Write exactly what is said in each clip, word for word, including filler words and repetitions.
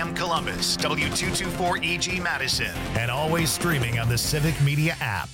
M Columbus, W two twenty-four E G Madison, and always streaming on the Civic Media app.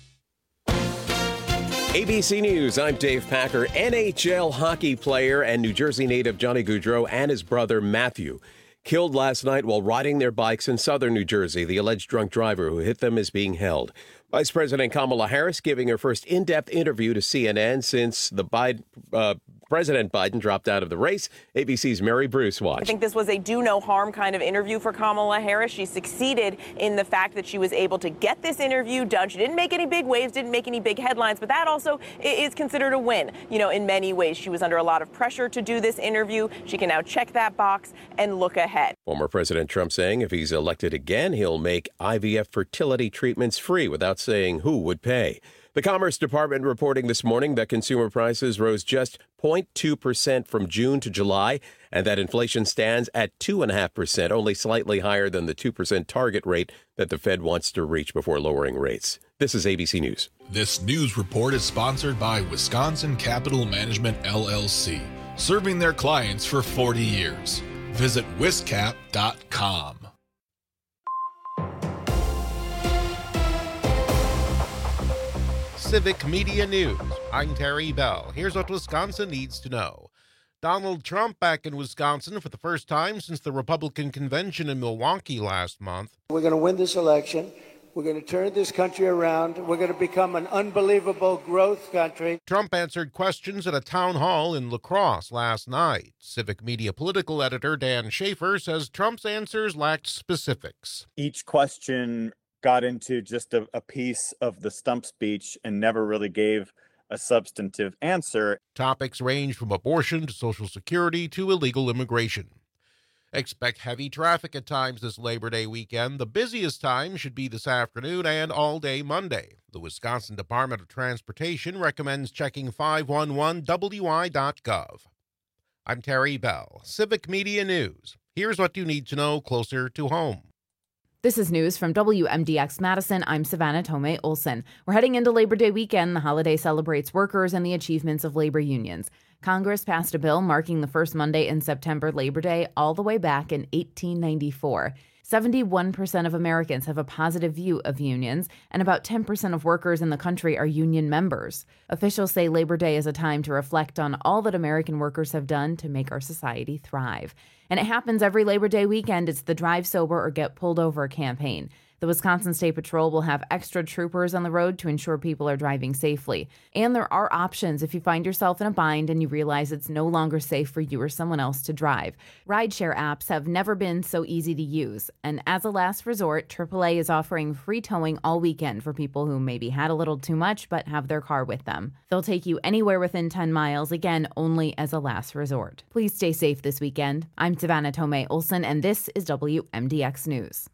A B C News, I'm Dave Packer. N H L hockey player and New Jersey native Johnny Gaudreau and his brother Matthew killed last night while riding their bikes in southern New Jersey. The alleged drunk driver who hit them is being held. Vice President Kamala Harris giving her first in-depth interview to C N N since the Biden, uh, President Biden dropped out of the race. A B C's Mary Bruce watched. I think this was a do-no-harm kind of interview for Kamala Harris. She succeeded in the fact that she was able to get this interview done. She didn't make any big waves, didn't make any big headlines, but that also is considered a win. You know, in many ways, she was under a lot of pressure to do this interview. She can now check that box and look ahead. Former President Trump saying if he's elected again, he'll make I V F fertility treatments free without saying who would pay. The Commerce Department reporting this morning that consumer prices rose just zero point two percent from June to July, and that inflation stands at two point five percent, only slightly higher than the two percent target rate that the Fed wants to reach before lowering rates. This is A B C News. This news report is sponsored by Wisconsin Capital Management, L L C, serving their clients for forty years. Visit wiscap dot com. Civic Media News. I'm Terry Bell. Here's what Wisconsin needs to know. Donald Trump back in Wisconsin for the first time since the Republican convention in Milwaukee last month. We're going to win this election. We're going to turn this country around. We're going to become an unbelievable growth country. Trump answered questions at a town hall in La Crosse last night. Civic Media political editor Dan Schaefer says Trump's answers lacked specifics. Each question got into just a, a piece of the stump speech and never really gave a substantive answer. Topics range from abortion to Social Security to illegal immigration. Expect heavy traffic at times this Labor Day weekend. The busiest time should be this afternoon and all day Monday. The Wisconsin Department of Transportation recommends checking five one one W I dot gov. I'm Terry Bell, Civic Media News. Here's what you need to know closer to home. This is news from W M D X Madison. I'm Savannah Tomei Olson. We're heading into Labor Day weekend. The holiday celebrates workers and the achievements of labor unions. Congress passed a bill marking the first Monday in September, Labor Day, all the way back in eighteen ninety-four. seventy-one percent of Americans have a positive view of unions, and about ten percent of workers in the country are union members. Officials say Labor Day is a time to reflect on all that American workers have done to make our society thrive. And it happens every Labor Day weekend. It's the Drive Sober or Get Pulled Over campaign. The Wisconsin State Patrol will have extra troopers on the road to ensure people are driving safely. And there are options if you find yourself in a bind and you realize it's no longer safe for you or someone else to drive. Rideshare apps have never been so easy to use. And as a last resort, triple A is offering free towing all weekend for people who maybe had a little too much but have their car with them. They'll take you anywhere within ten miles, again, only as a last resort. Please stay safe this weekend. I'm Savannah Tomei Olson, and this is W M D X News.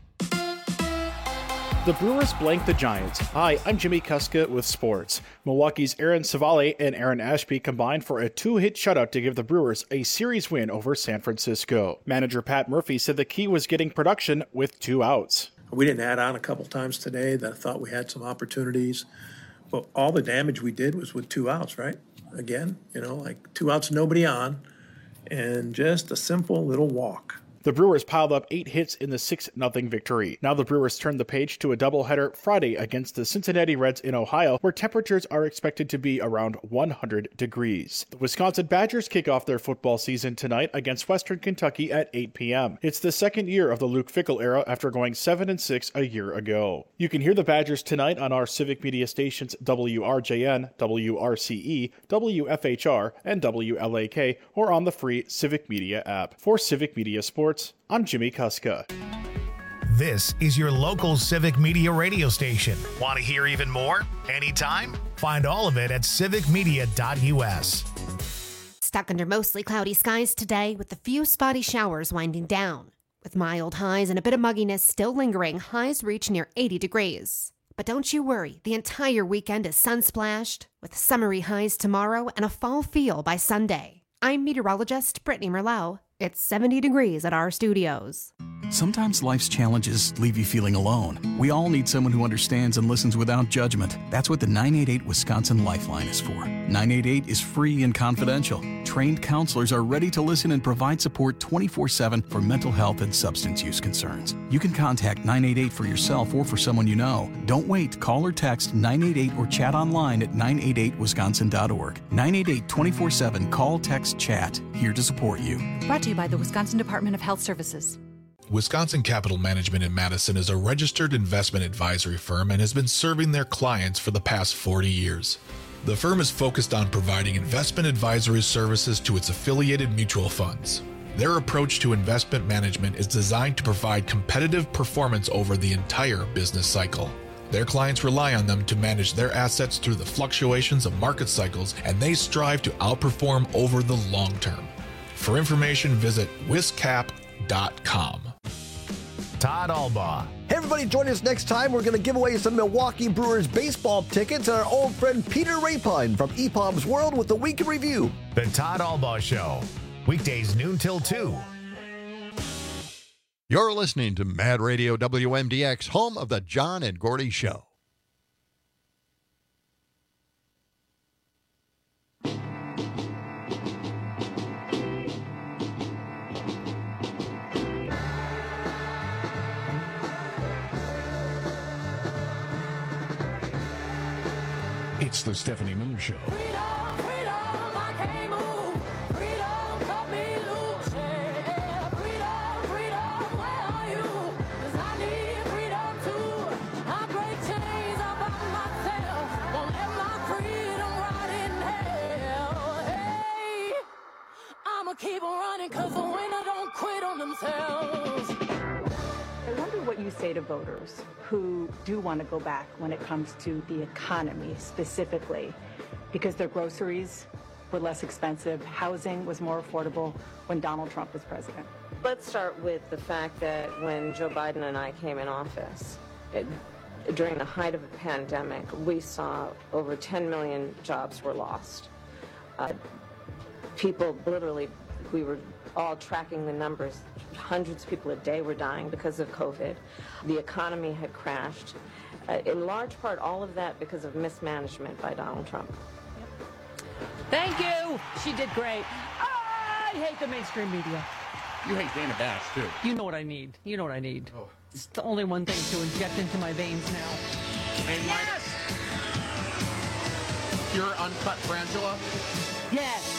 The Brewers blanked the Giants. Hi, I'm Jimmy Kuska with sports. Milwaukee's Aaron Savale and Aaron Ashby combined for a two-hit shutout to give the Brewers a series win over San Francisco. Manager Pat Murphy said the key was getting production with two outs. We didn't add on a couple times today that I thought we had some opportunities, but all the damage we did was with two outs, right? Again, you know, like two outs, nobody on, and just a simple little walk. The Brewers piled up eight hits in the six nothing victory. Now the Brewers turn the page to a doubleheader Friday against the Cincinnati Reds in Ohio, where temperatures are expected to be around one hundred degrees. The Wisconsin Badgers kick off their football season tonight against Western Kentucky at eight p.m. It's the second year of the Luke Fickell era after going seven and six a year ago. You can hear the Badgers tonight on our Civic Media stations W R J N, W R C E, W F H R, and W L A K, or on the free Civic Media app. For Civic Media Sports, I'm Jimmy Kuska. This is your local Civic Media radio station. Want to hear even more? Anytime? Find all of it at civic media dot u s. Stuck under mostly cloudy skies today with a few spotty showers winding down. With mild highs and a bit of mugginess still lingering, highs reach near eighty degrees. But don't you worry, the entire weekend is sun-splashed, with summery highs tomorrow and a fall feel by Sunday. I'm meteorologist Brittany Merlot. It's seventy degrees at our studios. Sometimes life's challenges leave you feeling alone. We all need someone who understands and listens without judgment. That's what the nine eight eight Wisconsin Lifeline is for. nine eight eight is free and confidential. Trained counselors are ready to listen and provide support twenty-four seven for mental health and substance use concerns. You can contact nine eight eight for yourself or for someone you know. Don't wait. Call or text nine eight eight or chat online at nine eight eight wisconsin dot org. nine eight eight twenty-four seven. Call, text, chat. Here to support you. Brought to you by the Wisconsin Department of Health Services. Wisconsin Capital Management in Madison is a registered investment advisory firm and has been serving their clients for the past forty years. The firm is focused on providing investment advisory services to its affiliated mutual funds. Their approach to investment management is designed to provide competitive performance over the entire business cycle. Their clients rely on them to manage their assets through the fluctuations of market cycles, and they strive to outperform over the long term. For information, visit wiscap dot com. Todd Albaugh. Hey everybody, join us next time. We're going to give away some Milwaukee Brewers baseball tickets and our old friend Peter Rapine from E P O M's World with the Week in Review. The Todd Albaugh Show. Weekdays noon till two. You're listening to Mad Radio W M D X, home of the John and Gordy Show. It's the Stephanie Miller Show. Keep on running because the winner don't quit on themselves. I wonder what you say to voters who do want to go back when it comes to the economy specifically, because their groceries were less expensive, housing was more affordable when Donald Trump was president. Let's start with the fact that when Joe Biden and I came in office, it, during the height of the pandemic, we saw over ten million jobs were lost. Uh, people literally, we were all tracking the numbers. Hundreds of people a day were dying because of COVID. The economy had crashed. Uh, in large part, all of that because of mismanagement by Donald Trump. Thank you. She did great. I hate the mainstream media. You hate Dana Bash, too. You know what I need. You know what I need. Oh. It's the only one thing to inject into my veins now. And yes! Pure uncut Frangela? Yes.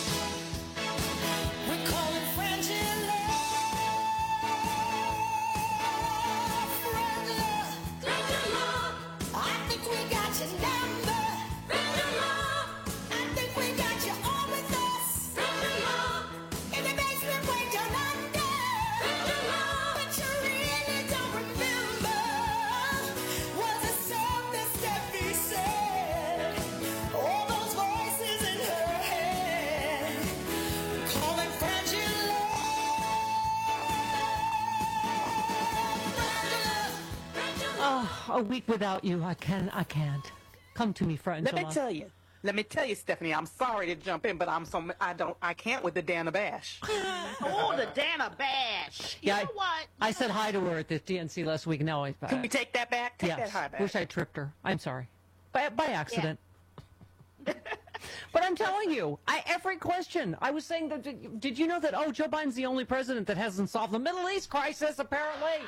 A week without you, I can, I can't. Come to me, Frangela. Let me tell you. Let me tell you, Stephanie. I'm sorry to jump in, but I'm so I don't I can't with the Dana Bash. Oh, the Dana Bash. You yeah, know what? I, I said hi to her at the D N C last week. No, I. Can we take that back? Take yes. that hi back. Wish I tripped her. I'm sorry, by by accident. Yeah. But I'm telling you, I every question I was saying that. Did, did you know that? Oh, Joe Biden's the only president that hasn't solved the Middle East crisis, apparently.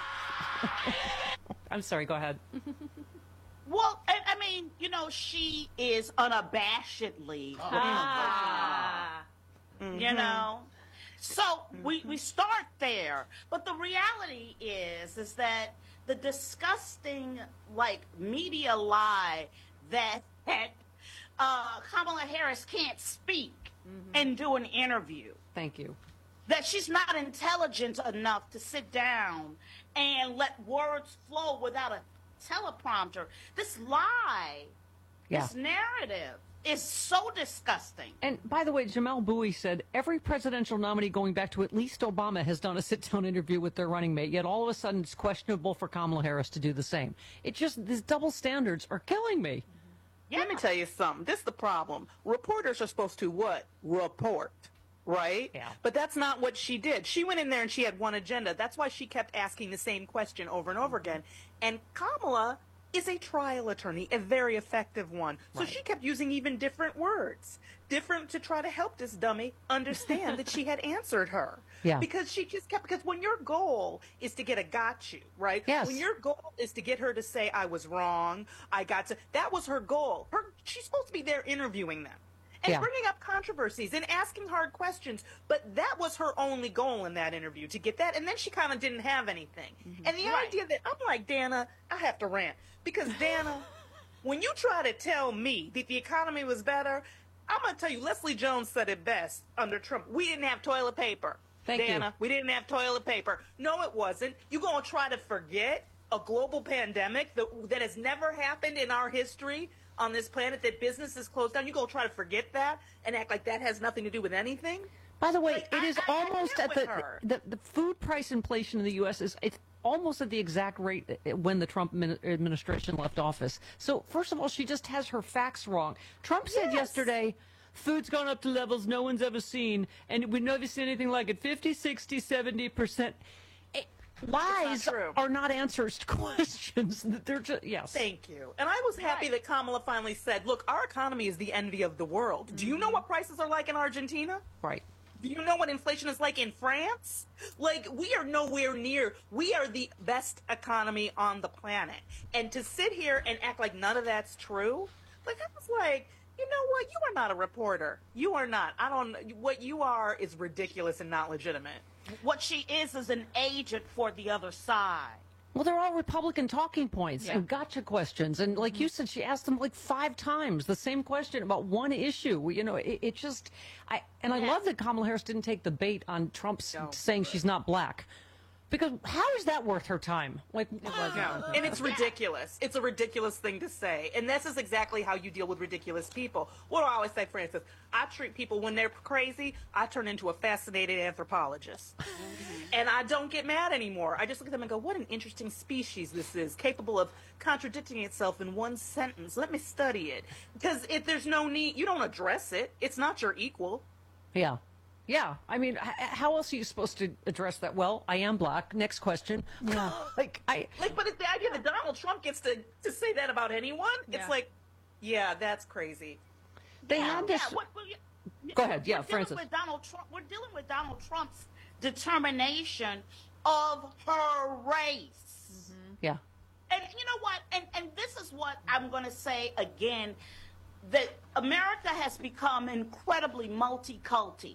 I'm sorry, go ahead. Well, I, I mean, you know, she is unabashedly, oh. ah. mm-hmm. you know. So mm-hmm. we, we start there. But the reality is, is that the disgusting, like, media lie that, that uh, Kamala Harris can't speak mm-hmm. and do an interview. Thank you. That she's not intelligent enough to sit down and let words flow without a teleprompter. This lie, yeah. this narrative is so disgusting. And by the way, Jamel Bowie said every presidential nominee going back to at least Obama has done a sit-down interview with their running mate, yet all of a sudden it's questionable for Kamala Harris to do the same. It just, these double standards are killing me. Yeah. Let me tell you something. This is the problem. Reporters are supposed to what? Report. right? Yeah. But that's not what she did. She went in there and she had one agenda. That's why she kept asking the same question over and over again. And Kamala is a trial attorney, a very effective one. So Right. she kept using even different words, different to try to help this dummy understand that she had answered her. Yeah. Because she just kept, because when your goal is to get a got you, right? Yes. When your goal is to get her to say, I was wrong, I got to, that was her goal. Her, she's supposed to be there interviewing them. And Yeah. bringing up controversies and asking hard questions. But that was her only goal in that interview, to get that. And then she kind of didn't have anything. And the idea that, I'm like, Dana, I have to rant. Because, Dana, when you try to tell me that the economy was better, I'm going to tell you, Leslie Jones said it best under Trump. We didn't have toilet paper. Thank you. Dana, we didn't have toilet paper. No, it wasn't. You going to try to forget a global pandemic that, that has never happened in our history on this planet, that business is closed down? You gonna try to forget that and act like that has nothing to do with anything? By the way, Like, it I- is I- I almost get at with the, her. the the food price inflation in the U S is it's almost at the exact rate when the Trump min- administration left office. So first of all, she just has her facts wrong. Trump said Yes. yesterday, food's gone up to levels no one's ever seen, and we've never seen anything like it. fifty, sixty, seventy percent. Lies true. are not answers to questions. They're just, yes. Thank you. And I was happy that Kamala finally said, look, our economy is the envy of the world. Do you know what prices are like in Argentina? Right. Do you know what inflation is like in France? Like, we are nowhere near. We are the best economy on the planet. And to sit here and act like none of that's true, like, I was like, you know what? You are not a reporter. You are not. I don't, what you are is ridiculous and not legitimate. What she is is an agent for the other side. Well, they're all Republican talking points Yeah. and gotcha questions. And like you said, she asked them like five times the same question about one issue. You know, it, it just, I and I love that Kamala Harris didn't take the bait on Trump s- saying she's not black. Because how is that worth her time? Like, No. And it's ridiculous. It's a ridiculous thing to say. And this is exactly how you deal with ridiculous people. What do I always say, Francis? I treat people when they're crazy, I turn into a fascinated anthropologist. And I don't get mad anymore. I just look at them and go, what an interesting species this is, capable of contradicting itself in one sentence. Let me study it. Because if there's no need, you don't address it. It's not your equal. yeah. Yeah, I mean, h- how else are you supposed to address that? Well, I am black. Next question. Yeah. like, I. Like, but it's the idea that Donald Trump gets to, to say that about anyone, Yeah. it's like, yeah, that's crazy. They yeah, had this. Yeah, what, what, yeah, Go ahead. Yeah, we're Francis. Dealing with Donald Trump, we're dealing with Donald Trump's determination of her race. Yeah. And you know what? And and this is what I'm going to say again, that America has become incredibly multiculti.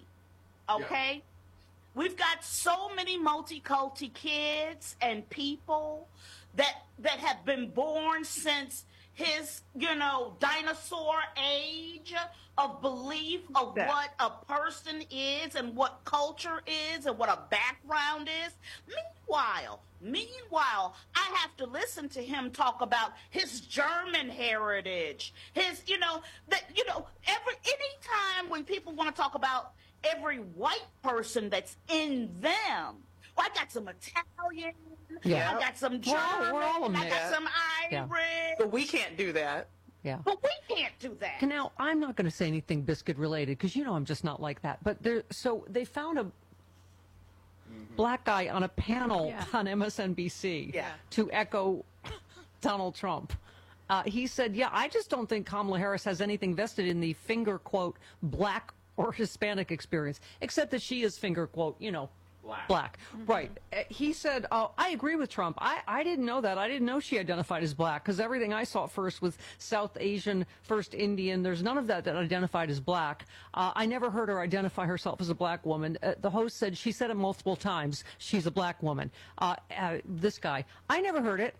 Okay? We've got so many multiculti kids and people that that have been born since his, you know, dinosaur age of belief of Yeah. what a person is and what culture is and what a background is. Meanwhile, meanwhile, I have to listen to him talk about his German heritage, his, you know, that, you know, every anytime when people want to talk about every white person that's in them, well, I got some Italian, Yeah. I got some We're all- German, we're all a I mix. got some Yeah. Irish, But we can't do that. Yeah. but we can't do that. Now, I'm not going to say anything biscuit related because you know I'm just not like that. But there, so they found a black guy on a panel Yeah. on M S N B C Yeah. to echo Donald Trump. Uh, he said, "Yeah, I just don't think Kamala Harris has anything vested in the finger quote black or Hispanic experience, except that she is finger quote, you know." Black. Black. Right. Uh, He said, oh, I agree with Trump. I, I didn't know that. I didn't know she identified as black because everything I saw first was South Asian, first Indian. There's none of that that identified as black. Uh, I never heard her identify herself as a black woman. Uh, the host said, she said it multiple times, she's a black woman. Uh, uh, this guy, I never heard it.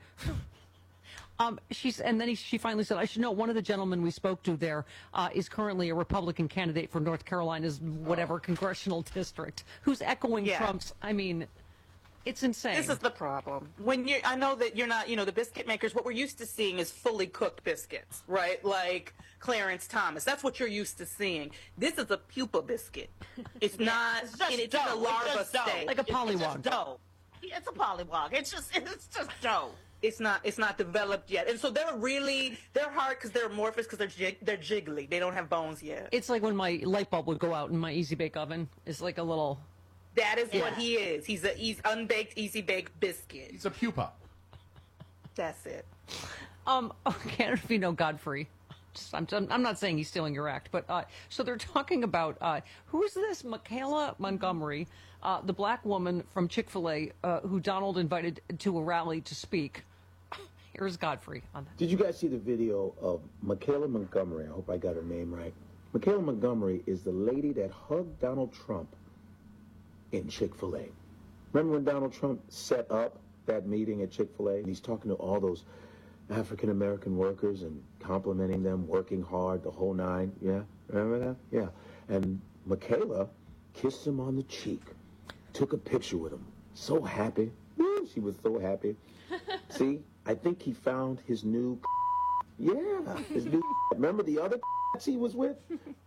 Um, she's, and then he, she finally said, I should know one of the gentlemen we spoke to there uh, is currently a Republican candidate for North Carolina's whatever congressional district, who's echoing Yeah. Trump's. I mean, it's insane. This is the problem. When you, I know that you're not, you know, the biscuit makers. What we're used to seeing is fully cooked biscuits, right? Like Clarence Thomas. That's what you're used to seeing. This is a pupa biscuit. It's not. It's just and it's dough. in a It's larva just dough. state. Like a It's- it's just pollywog. dough. Yeah, it's a pollywog. It's just it's just dough. It's not. It's not developed yet, and so they're really they're hard because they're amorphous because they're jig, they're jiggly. They don't have bones yet. It's like when my light bulb would go out in my Easy Bake Oven. It's like a little. That is Yeah. what he is. He's a he's unbaked, easy baked biscuit. He's a pupa. That's it. Um, okay, I don't know if you know Godfrey. Just, I'm, I'm not saying he's stealing your act, but uh, so they're talking about uh, who's this Michaela Montgomery, uh, the black woman from Chick-fil-A uh, who Donald invited to a rally to speak. Here's Godfrey on that. Did you guys see the video of Michaela Montgomery? I hope I got her name right. Michaela Montgomery is the lady that hugged Donald Trump in Chick-fil-A. Remember when Donald Trump set up that meeting at Chick-fil-A and he's talking to all those African-American workers and complimenting them, working hard, the whole nine? Yeah, remember that? Yeah. And Michaela kissed him on the cheek, took a picture with him. So happy. Woo, she was so happy. See, I think he found his new yeah, his new remember the other he was with?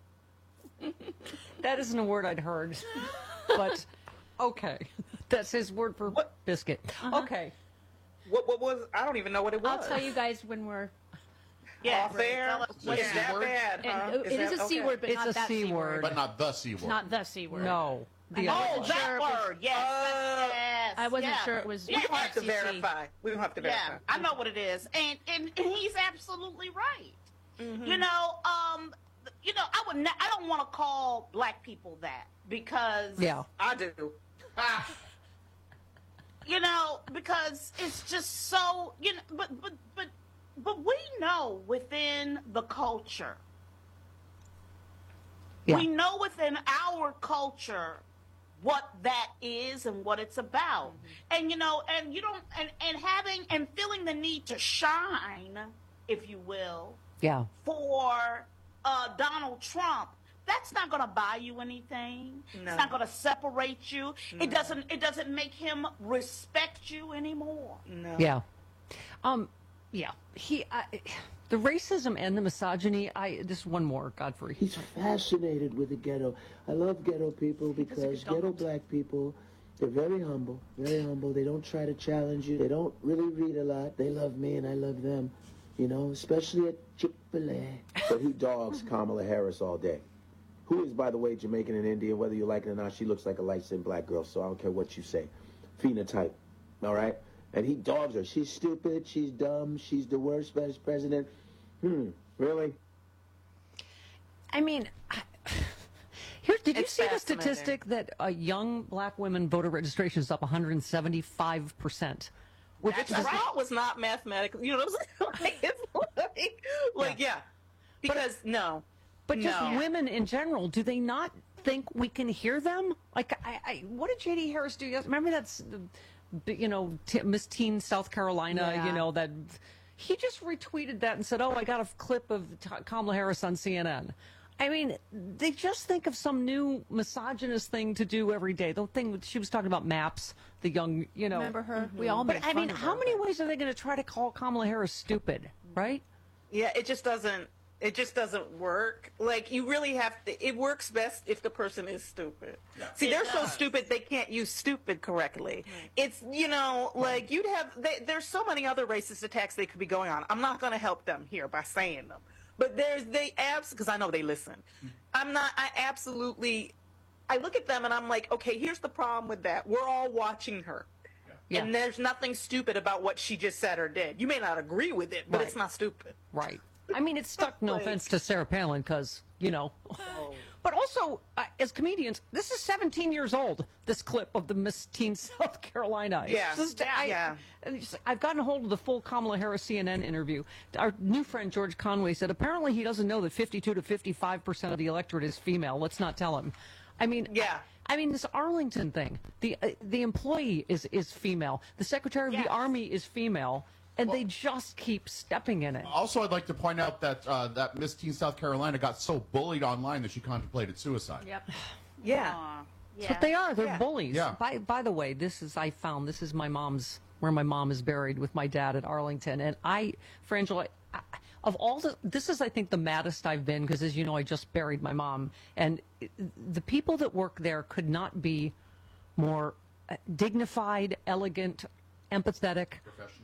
That isn't a word I'd heard, but okay. That's his word for what? Biscuit. Uh-huh. Okay. What what was? I don't even know what it was. I'll tell you guys when we're. Yeah, fair. What Is is that word? bad? And Huh? it is that- a C okay. word, but It's not a that C C word. But not the C word. Not the C word. No. I The wasn't Oh, that sure it was- word. Yes. Uh, yes. I wasn't yeah. sure it was We don't have to R C C. verify. We don't have to verify. Yeah, I know what it is, and and, and he's absolutely right. Mhm. You know, um, you know, I would. Ne- I don't want to call black people that because Yeah. I do. you know, because it's just so, you know, but but but but we know within the culture. Yeah. We know within our culture what that is and what it's about. And you know, and you don't and, and having and feeling the need to shine, if you will, Yeah. for uh, Donald Trump, that's not going to buy you anything. No. It's not going to separate you. No. It doesn't. It doesn't make him respect you anymore. No. Yeah. Um. Yeah. He. I, the racism and the misogyny. I. This one more, Godfrey. He's fascinated with the ghetto. I love ghetto people because ghetto black people, they're very humble, very humble. They don't try to challenge you. They don't really read a lot. They love me and I love them, you know, especially at Chick-fil-A. But he dogs Kamala Harris all day. Who is, by the way, Jamaican and Indian, whether you like it or not. She looks like a light-skinned black girl, so I don't care what you say. Phenotype, all right? And he dogs her. She's stupid, she's dumb, she's the worst vice president. Hmm, really? I mean, I, here. Did you It's see the fascinating. statistic that uh, young black women voter registration is up one hundred seventy-five percent? Which Which is I thought was not mathematical. You know what I'm saying? Like, it's like, like yeah. Because no. But just No. women in general, do they not think we can hear them? Like, I, I what did J D Harris do? yes- Remember that's, the, you know, t- Miss Teen South Carolina, Yeah. you know, that he just retweeted that and said, oh, I got a clip of T- Kamala Harris on C N N. I mean, they just think of some new misogynist thing to do every day. The thing she was talking about maps, the young, you know. Remember her? We all But made I mean, fun of how her, many but- ways are they going to try to call Kamala Harris stupid, right? Yeah, it just doesn't it just doesn't work. Like you really have to it works best if the person is stupid. See, It they're so does. stupid they can't use stupid correctly. It's you know, like you'd have they, there's so many other racist attacks they could be going on. I'm not going to help them here by saying them. But there's they abs because I know they listen. I'm not I absolutely I look at them and I'm like, okay, here's the problem with that. We're all watching her. Yeah. And there's nothing stupid about what she just said or did. You may not agree with it, but Right. it's not stupid. Right. I mean, it's stuck, no Like- offense to Sarah Palin, because, you know. But also, uh, as comedians, this is seventeen years old, this clip of the Miss Teen South Carolina. It's Yeah. just- Yeah. I, Yeah. it's- I've gotten a hold of the full Kamala Harris C N N interview. Our new friend, George Conway, said apparently he doesn't know that fifty-two to fifty-five percent of the electorate is female. Let's not tell him. I mean, Yeah. I, I mean, this Arlington thing, the uh, the employee is, is female. The Secretary of Yes. the Army is female. And they just keep stepping in it. Also, I'd like to point out that uh, that Miss Teen South Carolina got so bullied online that she contemplated suicide. Yep. Yeah. Aw, That's what they are. They're Yeah. bullies. Yeah. By by the way, this is I found this is my mom's where my mom is buried with my dad at Arlington, and I, Frangela, I, of all the this is I think the maddest I've been because as you know I just buried my mom, and it- the people that work there could not be more uh, dignified, elegant, empathetic. Professional.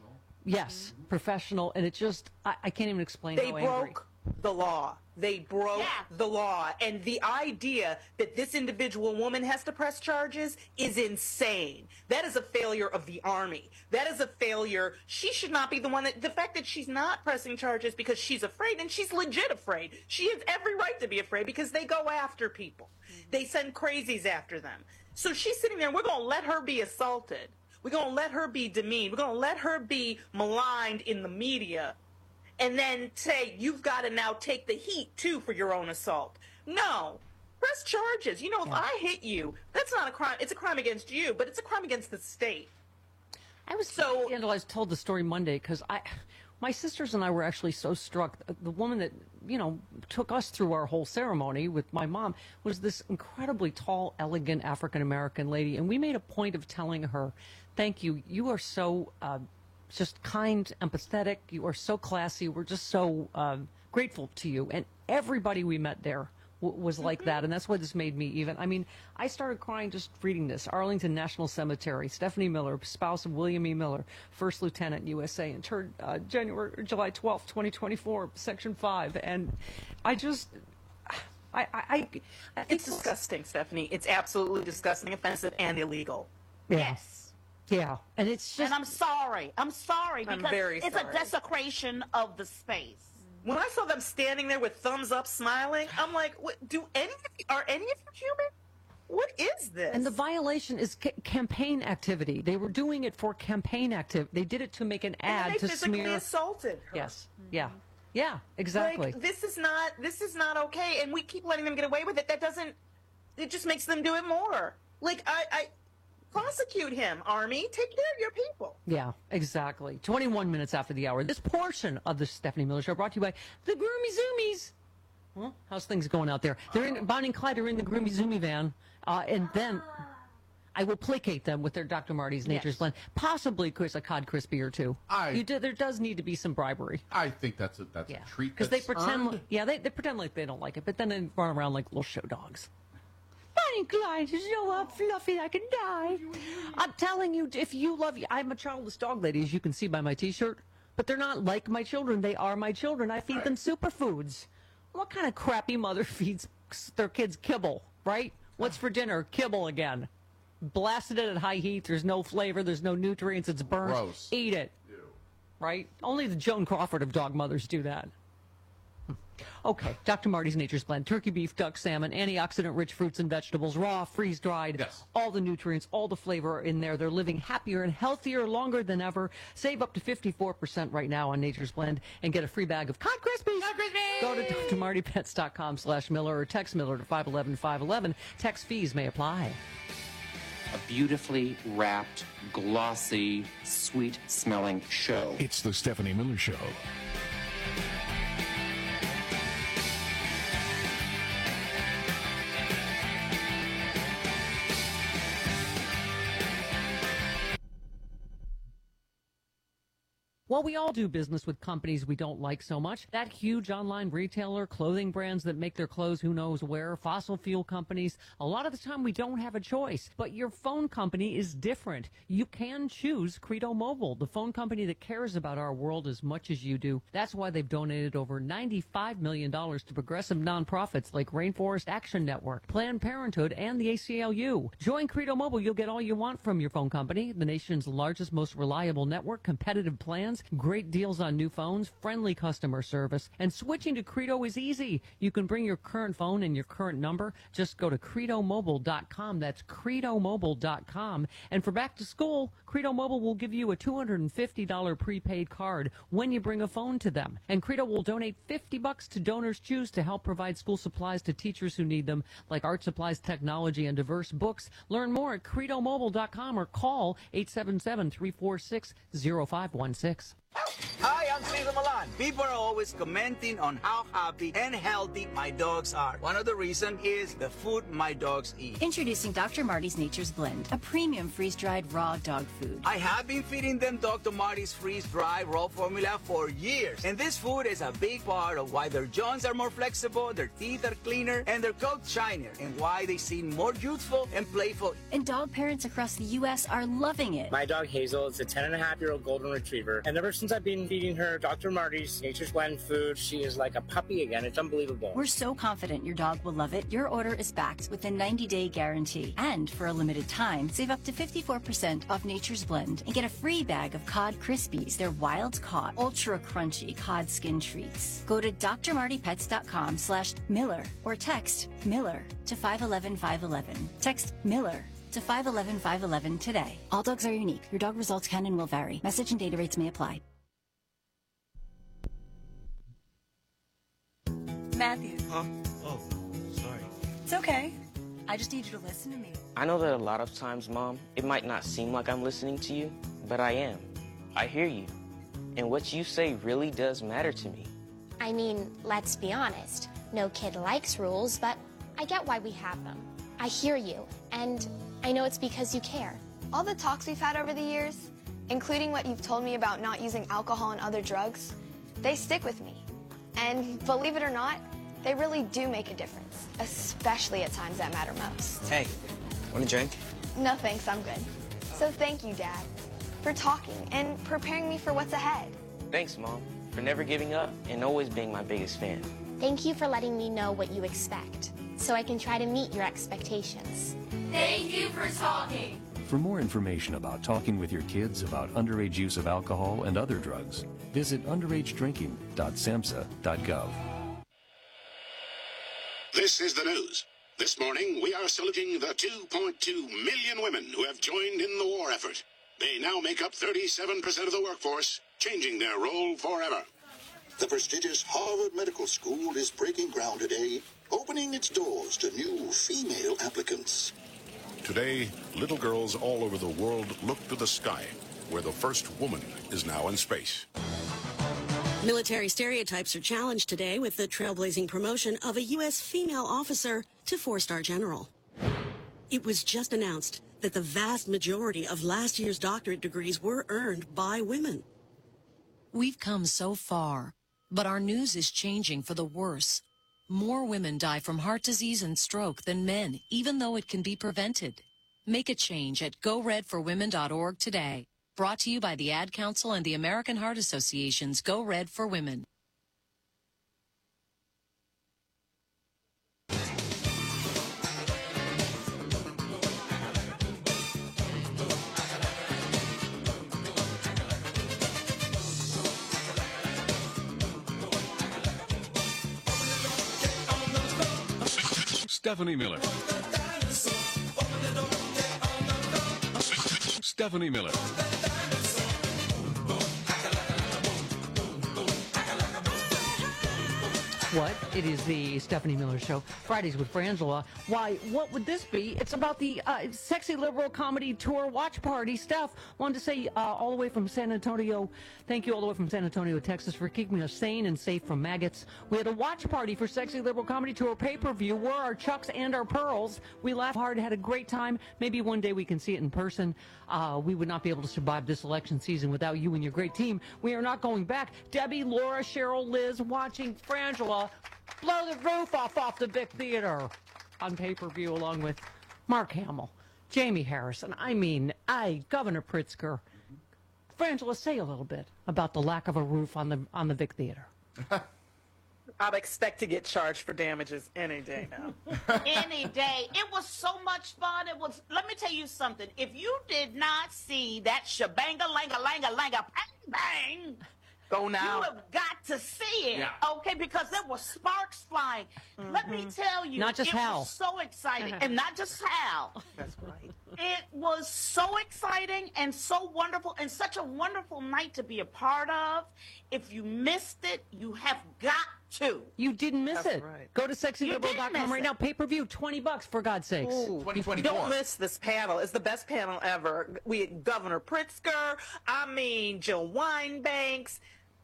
Yes, professional, and it just, I, I can't even explain They how angry. broke the law. They broke Yeah. the law. And the idea that this individual woman has to press charges is insane. That is a failure of the Army. That is a failure. She should not be the one that, the fact that she's not pressing charges because she's afraid, and she's legit afraid. She has every right to be afraid because they go after people. They send crazies after them. So she's sitting there and we're going to let her be assaulted. We're going to let her be demeaned. We're going to let her be maligned in the media. And then say, you've got to now take the heat, too, for your own assault. No. Press charges. You know, if I hit you, that's not a crime. It's a crime against you, but it's a crime against the state. I was so. I was told the story Monday because I, my sisters and I were actually so struck. The woman that, you know, took us through our whole ceremony with my mom was this incredibly tall, elegant African-American lady. And we made a point of telling her, thank you. You are so uh, just kind, empathetic. You are so classy. We're just so uh, grateful to you. And everybody we met there w- was like Mm-hmm. that. And that's why this made me even. I mean, I started crying just reading this. Arlington National Cemetery, Stephanie Miller, spouse of William E. Miller, first lieutenant U S A, interred uh, January, July twelfth, twenty twenty-four, Section five. And I just, I, I, I It's disgusting, Stephanie. It's absolutely disgusting, offensive, and illegal. Yes. Yeah. And it's just. And I'm sorry. I'm sorry I'm because very it's sorry. a desecration of the space. When I saw them standing there with thumbs up, smiling, I'm like, what, do any of you, are any of you human? What is this? And the violation is ca- campaign activity. They were doing it for campaign activity. They did it to make an ad and they to physically smear. assaulted her. Yes. Yeah. Yeah. Exactly. Like, this is not this is not okay, and we keep letting them get away with it. That doesn't. It just makes them do it more. Like I, I prosecute him, Army. Take care of your people. Yeah, exactly. twenty-one minutes after the hour. This portion of the Stephanie Miller Show brought to you by the Groomy Zoomies. Huh? How's things going out there? They're in, Bonnie and Clyde are in the Groomy Zoomy van, uh, and then I will placate them with their Doctor Marty's Nature's Yes. Blend. Possibly, Chris, a cod crispy or two. I- you do, there does need to be some bribery. I think that's a that's Yeah, a treat. because they that's pretend. earned. Yeah, they, they pretend like they don't like it, but then they run around like little show dogs. Bonnie and Clyde is so uh, fluffy I can die. I'm telling you, if you love you, I'm a childless dog lady, as you can see by my T-shirt. But they're not like my children. They are my children. I feed them superfoods. What kind of crappy mother feeds their kids kibble, right? What's for dinner? Kibble again. Blasted it at high heat. There's no flavor. There's no nutrients. It's burnt. Gross. Eat it. Right? Only the Joan Crawford of dog mothers do that. Okay, Doctor Marty's Nature's Blend. Turkey, beef, duck, salmon, antioxidant-rich fruits and vegetables, raw, freeze-dried. Yes. All the nutrients, all the flavor are in there. They're living happier and healthier longer than ever. Save up to fifty-four percent right now on Nature's Blend and get a free bag of Cod Krispies. Cod Krispies! Go to d r marty pets dot com slash Miller or text Miller to five one one, five one one. Text fees may apply. A beautifully wrapped, glossy, sweet-smelling show. It's the Stephanie Miller Show. While we all do business with companies we don't like so much, that huge online retailer, clothing brands that make their clothes who knows where, fossil fuel companies, a lot of the time we don't have a choice. But your phone company is different. You can choose Credo Mobile, the phone company that cares about our world as much as you do. That's why they've donated over ninety-five million dollars to progressive nonprofits like Rainforest Action Network, Planned Parenthood, and the A C L U. Join Credo Mobile. You'll get all you want from your phone company, the nation's largest, most reliable network, competitive plans, great deals on new phones, friendly customer service, and switching to Credo is easy. You can bring your current phone and your current number. Just go to credo mobile dot com. That's credo mobile dot com. And for back to school, Credo Mobile will give you a two hundred fifty dollars prepaid card when you bring a phone to them. And Credo will donate fifty bucks to Donors Choose to help provide school supplies to teachers who need them, like art supplies, technology, and diverse books. Learn more at credo mobile dot com or call eight seven seven, three four six, zero five one six. Aye, I'm Cesar Milan. People are always commenting on how happy and healthy my dogs are. One of the reasons is the food my dogs eat. Introducing Doctor Marty's Nature's Blend, a premium freeze-dried raw dog food. I have been feeding them Doctor Marty's freeze-dried raw formula for years. And this food is a big part of why their jaws are more flexible, their teeth are cleaner, and their coats shinier, and why they seem more youthful and playful. And dog parents across the U S are loving it. My dog Hazel is a ten and a half year old golden retriever, and ever since I've been feeding her Doctor Marty's Nature's Blend food, she is like a puppy again. It's unbelievable. We're so confident your dog will love it. Your order is backed with a ninety day guarantee. And for a limited time, save up to fifty-four percent off Nature's Blend and get a free bag of Cod Krispies. They're wild caught, ultra crunchy cod skin treats. Go to d r marty pets dot com slash Miller or text Miller to five one one five one one. Text Miller to five one one five one one today. All dogs are unique. Your dog results can and will vary. Message and data rates may apply. Matthew. Huh? Oh, sorry. It's okay. I just need you to listen to me. I know that a lot of times, Mom, it might not seem like I'm listening to you, but I am. I hear you. And what you say really does matter to me. I mean, let's be honest. No kid likes rules, but I get why we have them. I hear you, and I know it's because you care. All the talks we've had over the years, including what you've told me about not using alcohol and other drugs, they stick with me. And believe it or not, they really do make a difference, especially at times that matter most. Hey, want a drink? No thanks, I'm good. So thank you, Dad, for talking and preparing me for what's ahead. Thanks, Mom, for never giving up and always being my biggest fan. Thank you for letting me know what you expect, so I can try to meet your expectations. Thank you for talking. For more information about talking with your kids about underage use of alcohol and other drugs, visit underage drinking dot samhsa dot gov. This is the news. This morning, we are saluting the two point two million women who have joined in the war effort. They now make up thirty-seven percent of the workforce, changing their role forever. The prestigious Harvard Medical School is breaking ground today, opening its doors to new female applicants. Today, little girls all over the world look to the sky, where the first woman is now in space. Military stereotypes are challenged today with the trailblazing promotion of a U S female officer to four-star general. It was just announced that the vast majority of last year's doctorate degrees were earned by women. We've come so far, but our news is changing for the worse. More women die from heart disease and stroke than men, even though it can be prevented. Make a change at go red for women dot org today. Brought to you by the Ad Council and the American Heart Association's Go Red for Women. Stephanie Miller. Stephanie Miller. What? It is the Stephanie Miller Show, Fridays with Frangela. Why, what would this be? It's about the uh, Sexy Liberal Comedy Tour Watch Party. Steph, wanted to say uh, all the way from San Antonio, thank you all the way from San Antonio, Texas, for keeping us sane and safe from maggots. We had a watch party for Sexy Liberal Comedy Tour pay-per-view. Wore our chucks and our pearls. We laughed hard, had a great time. Maybe one day we can see it in person. Uh, we would not be able to survive this election season without you and your great team. We are not going back. Debbie, Laura, Cheryl, Liz, watching Frangela blow the roof off off the Vic Theater on pay-per-view, along with Mark Hamill, Jamie Harrison. I mean, I, Governor Pritzker. Frangela, say a little bit about the lack of a roof on the on the Vic Theater. I'd expect to get charged for damages any day now. Any day. It was so much fun. It was, let me tell you something. If you did not see that shebanga, langa, langa, langa, bang, bang, go now. You have got to see it, Yeah. okay? Because there were sparks flying. Mm-hmm. Let me tell you, Not just it Hal. was so exciting, and not just Hal. That's right. It was so exciting and so wonderful, and such a wonderful night to be a part of. If you missed it, you have got to. You didn't miss That's it. right. Go to sexy liberal dot com right now. Pay-per-view, twenty bucks, for God's sakes. Ooh, don't miss this panel. It's the best panel ever. We had Governor Pritzker. I mean, Jill Winebanks.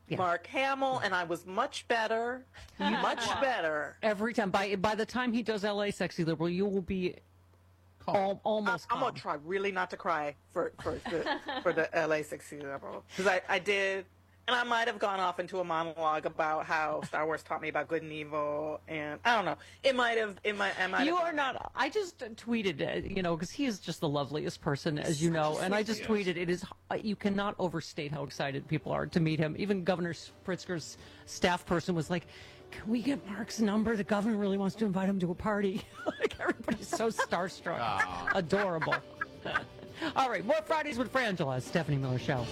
Yeah. Mark Hamill, and I was much better, much better. Every time. By by the time he does L A Sexy Liberal, you will be al- almost I'm, I'm calm. gonna try really not to cry for for the, for the L A Sexy Liberal, because I, I did, and I might have gone off into a monologue about how Star Wars taught me about good and evil, and I don't know. It might have. It might. I might You have are not. I just tweeted, uh, you know, because he is just the loveliest person, as you know. And I just tweeted, it is. You cannot overstate how excited people are to meet him. Even Governor Pritzker's staff person was like, "Can we get Mark's number? The governor really wants to invite him to a party." Like everybody's so starstruck, Aww. adorable. All right, more Fridays with Frangela, Stephanie Miller Show.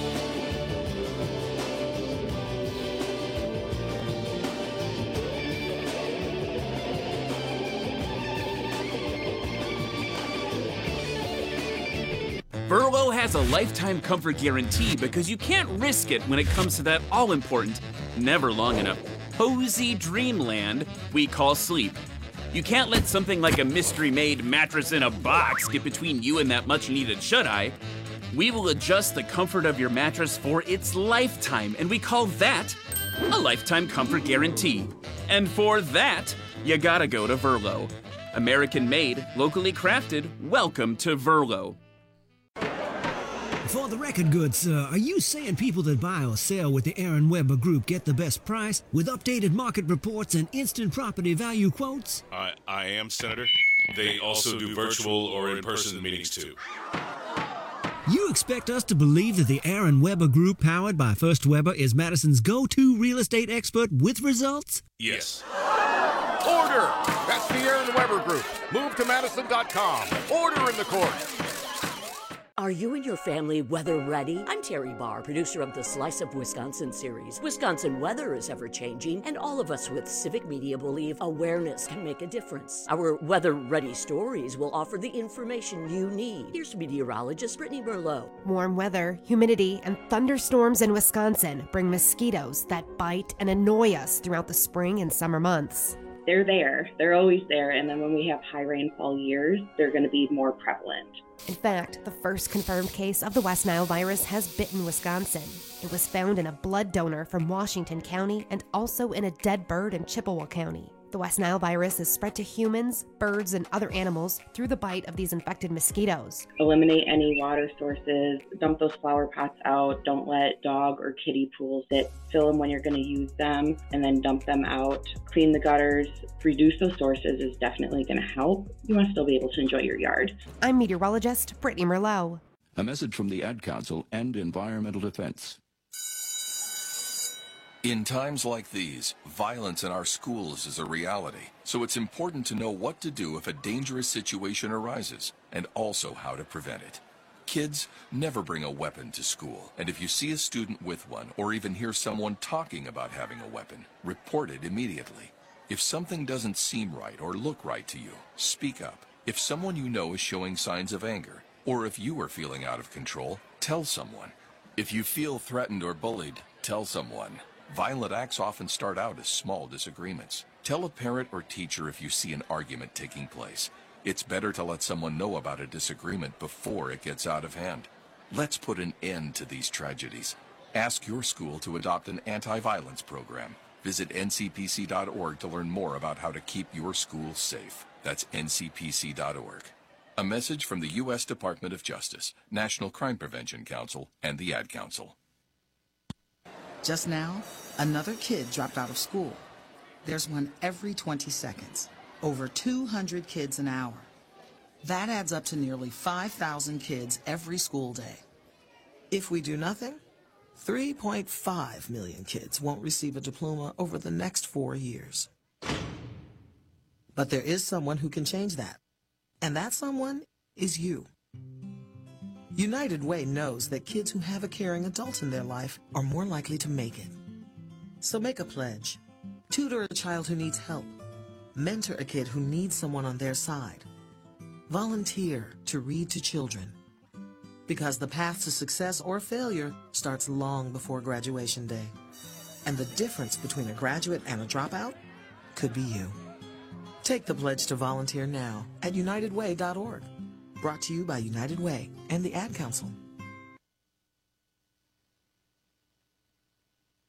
Burlow has a lifetime comfort guarantee because you can't risk it when it comes to that all-important, never long enough, cozy dreamland we call sleep. You can't let something like a mystery-made mattress in a box get between you and that much-needed shut-eye. We will adjust the comfort of your mattress for its lifetime, and we call that a lifetime comfort guarantee. And for that, you gotta go to Verlo. American-made, locally crafted, welcome to Verlo. For the record goods, uh, are you saying people that buy or sell with the Aaron Weber Group get the best price with updated market reports and instant property value quotes? I, I am, Senator. They also do virtual or in-person meetings, too. You expect us to believe that the Aaron Weber Group, powered by First Weber, is Madison's go-to real estate expert with results? Yes. Order! That's the Aaron Weber Group. Move to Madison dot com. Order in the court. Are you and your family weather ready? I'm Terry Barr, producer of the Slice of Wisconsin series. Wisconsin weather is ever-changing, and all of us with civic media believe awareness can make a difference. Our weather-ready stories will offer the information you need. Here's meteorologist Brittany Merlot. Warm weather, humidity, and thunderstorms in Wisconsin bring mosquitoes that bite and annoy us throughout the spring and summer months. They're there. They're always there. And then when we have high rainfall years, they're going to be more prevalent. In fact, the first confirmed case of the West Nile virus has bitten Wisconsin. It was found in a blood donor from Washington County and also in a dead bird in Chippewa County. The West Nile virus is spread to humans, birds, and other animals through the bite of these infected mosquitoes. Eliminate any water sources, dump those flower pots out, don't let dog or kitty pools sit. Fill them when you're going to use them, and then dump them out. Clean the gutters. Reduce those sources is definitely going to help. You want to still be able to enjoy your yard. I'm meteorologist Brittany Merlot. A message from the Ad Council and Environmental Defense. In times like these, violence in our schools is a reality, so it's important to know what to do if a dangerous situation arises, and also how to prevent it. Kids, never bring a weapon to school, and if you see a student with one, or even hear someone talking about having a weapon, report it immediately. If something doesn't seem right or look right to you, speak up. If someone you know is showing signs of anger, or if you are feeling out of control, tell someone. If you feel threatened or bullied, tell someone. Violent acts often start out as small disagreements. Tell a parent or teacher if you see an argument taking place. It's better to let someone know about a disagreement before it gets out of hand. Let's put an end to these tragedies. Ask your school to adopt an anti-violence program. Visit N C P C dot org to learn more about how to keep your school safe. That's N C P C dot org. A message from the U S Department of Justice, National Crime Prevention Council, and the Ad Council. Just now, another kid dropped out of school. There's one every twenty seconds. Over two hundred kids an hour. That adds up to nearly five thousand kids every school day. If we do nothing, three point five million kids won't receive a diploma over the next four years. But there is someone who can change that. And that someone is you. United Way knows that kids who have a caring adult in their life are more likely to make it. So make a pledge. Tutor a child who needs help. Mentor a kid who needs someone on their side. Volunteer to read to children. Because the path to success or failure starts long before graduation day. And the difference between a graduate and a dropout could be you. Take the pledge to volunteer now at united way dot org. Brought to you by United Way and the Ad Council.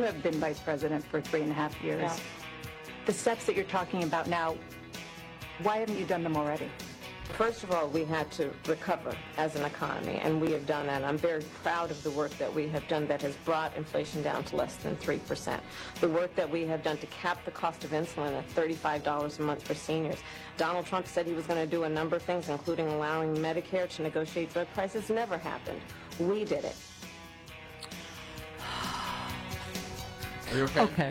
have been vice president for three and a half years. Yeah. The steps that you're talking about now, why haven't you done them already? First of all, we had to recover as an economy, and we have done that. I'm very proud of the work that we have done that has brought inflation down to less than three percent. The work that we have done to cap the cost of insulin at thirty-five dollars a month for seniors. Donald Trump said he was going to do a number of things, including allowing Medicare to negotiate drug prices. Never happened. We did it. Are you okay? Okay.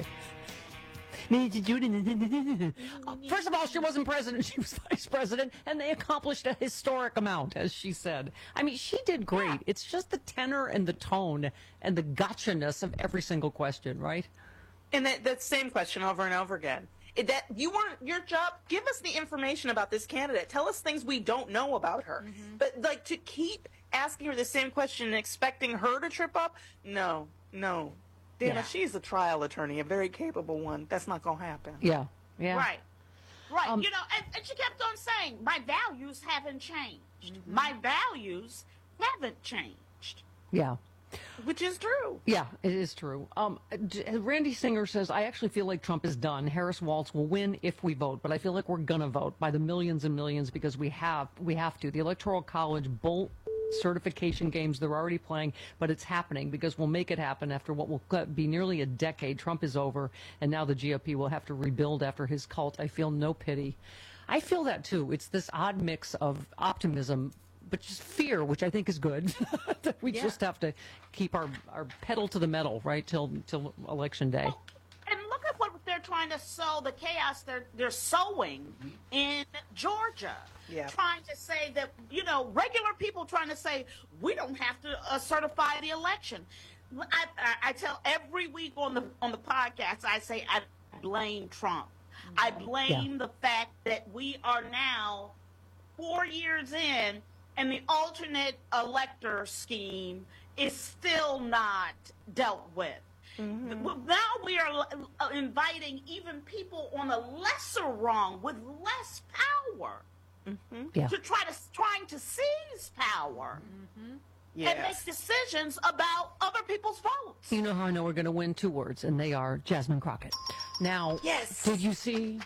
First of all, she wasn't president, she was vice president, and they accomplished a historic amount, as she said. I mean, she did great. Yeah. It's just the tenor and the tone and the gotcha-ness of every single question, right? And that, that same question over and over again. It, that you weren't your job. Give us the information about this candidate. Tell us things we don't know about her. Mm-hmm. But like to keep asking her the same question and expecting her to trip up, no, no. Dana, yeah. she's a trial attorney, a very capable one. That's not going to happen. Yeah, yeah. Right, right. Um, you know, and, and she kept on saying, my values haven't changed. Mm-hmm. My values haven't changed. Yeah. Which is true. Yeah, it is true. Um, Randy Singer says, I actually feel like Trump is done. Harris Walz will win if we vote, but I feel like we're going to vote by the millions and millions because we have, we have to. The Electoral College bull certification games they're already playing, but it's happening because we'll make it happen after what will be nearly a decade. Trump is over, and now the G O P will have to rebuild after his cult. I feel no pity. I feel that too. It's this odd mix of optimism, but just fear, which I think is good. That we yeah. just have to keep our, our pedal to the metal, right, till till election day. Well, and look at what they're trying to sow, the chaos they're, they're sowing in Georgia. Yeah. Trying to say that, you know, regular people trying to say, we don't have to uh, certify the election. I, I, I tell every week on the on the podcast, I say I blame Trump. I blame yeah. the fact that we are now four years in and the alternate elector scheme is still not dealt with. Mm-hmm. Now we are inviting even people on a lesser wrong with less power. Mm-hmm. Yeah. To try to trying to seize power mm-hmm. yes. and make decisions about other people's votes. You know how I know we're going to win? Two words, and they are Jasmine Crockett. Now, yes. did you see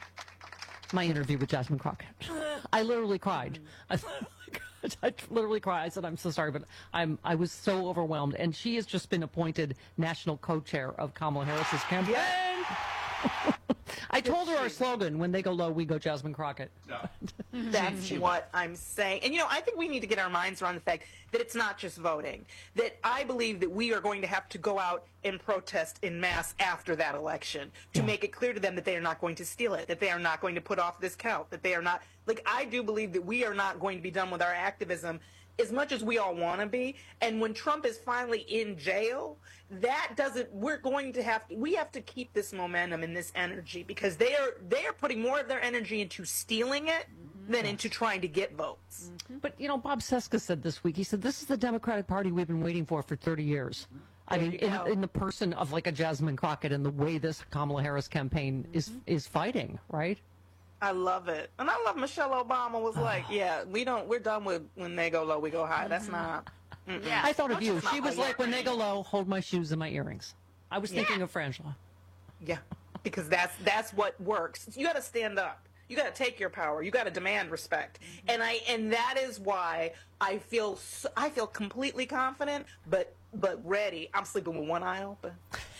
my interview with Jasmine Crockett? I literally cried. I, I literally cried. I said, "I'm so sorry, but I'm I was so overwhelmed." And she has just been appointed national co-chair of Kamala Harris's campaign. Yeah. I told her our slogan, when they go low, we go Jasmine Crockett. No. That's what I'm saying. And, you know, I think we need to get our minds around the fact that it's not just voting. That I believe that we are going to have to go out and protest en masse after that election to yeah. make it clear to them that they are not going to steal it, that they are not going to put off this count, that they are not, like, I do believe that we are not going to be done with our activism as much as we all want to be. And when Trump is finally in jail, that doesn't, we're going to have to, we have to keep this momentum and this energy because they are, they are putting more of their energy into stealing it mm-hmm. than into trying to get votes. Mm-hmm. But, you know, Bob Cesca said this week, he said, this is the Democratic Party we've been waiting for for thirty years. I there mean, in, in the person of like a Jasmine Crockett and the way this Kamala Harris campaign mm-hmm. is, is fighting, right? I love it. And I love Michelle Obama was like, yeah, we don't, we're done with when they go low, we go high. That's not. Mm-mm. Yeah. I thought of you. She was like, when they go low, hold my shoes and my earrings. I was thinking yeah. of Frangela. Yeah, because that's that's what works. You got to stand up. You got to take your power. You got to demand respect. Mm-hmm. And I and that is why I feel so, I feel completely confident, but but ready. I'm sleeping with one eye open.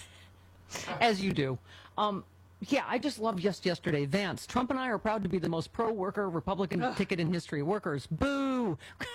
As you do. Um, Yeah, I just loved just yesterday. Vance, Trump and I are proud to be the most pro-worker Republican Ugh. ticket in history. Workers, boo!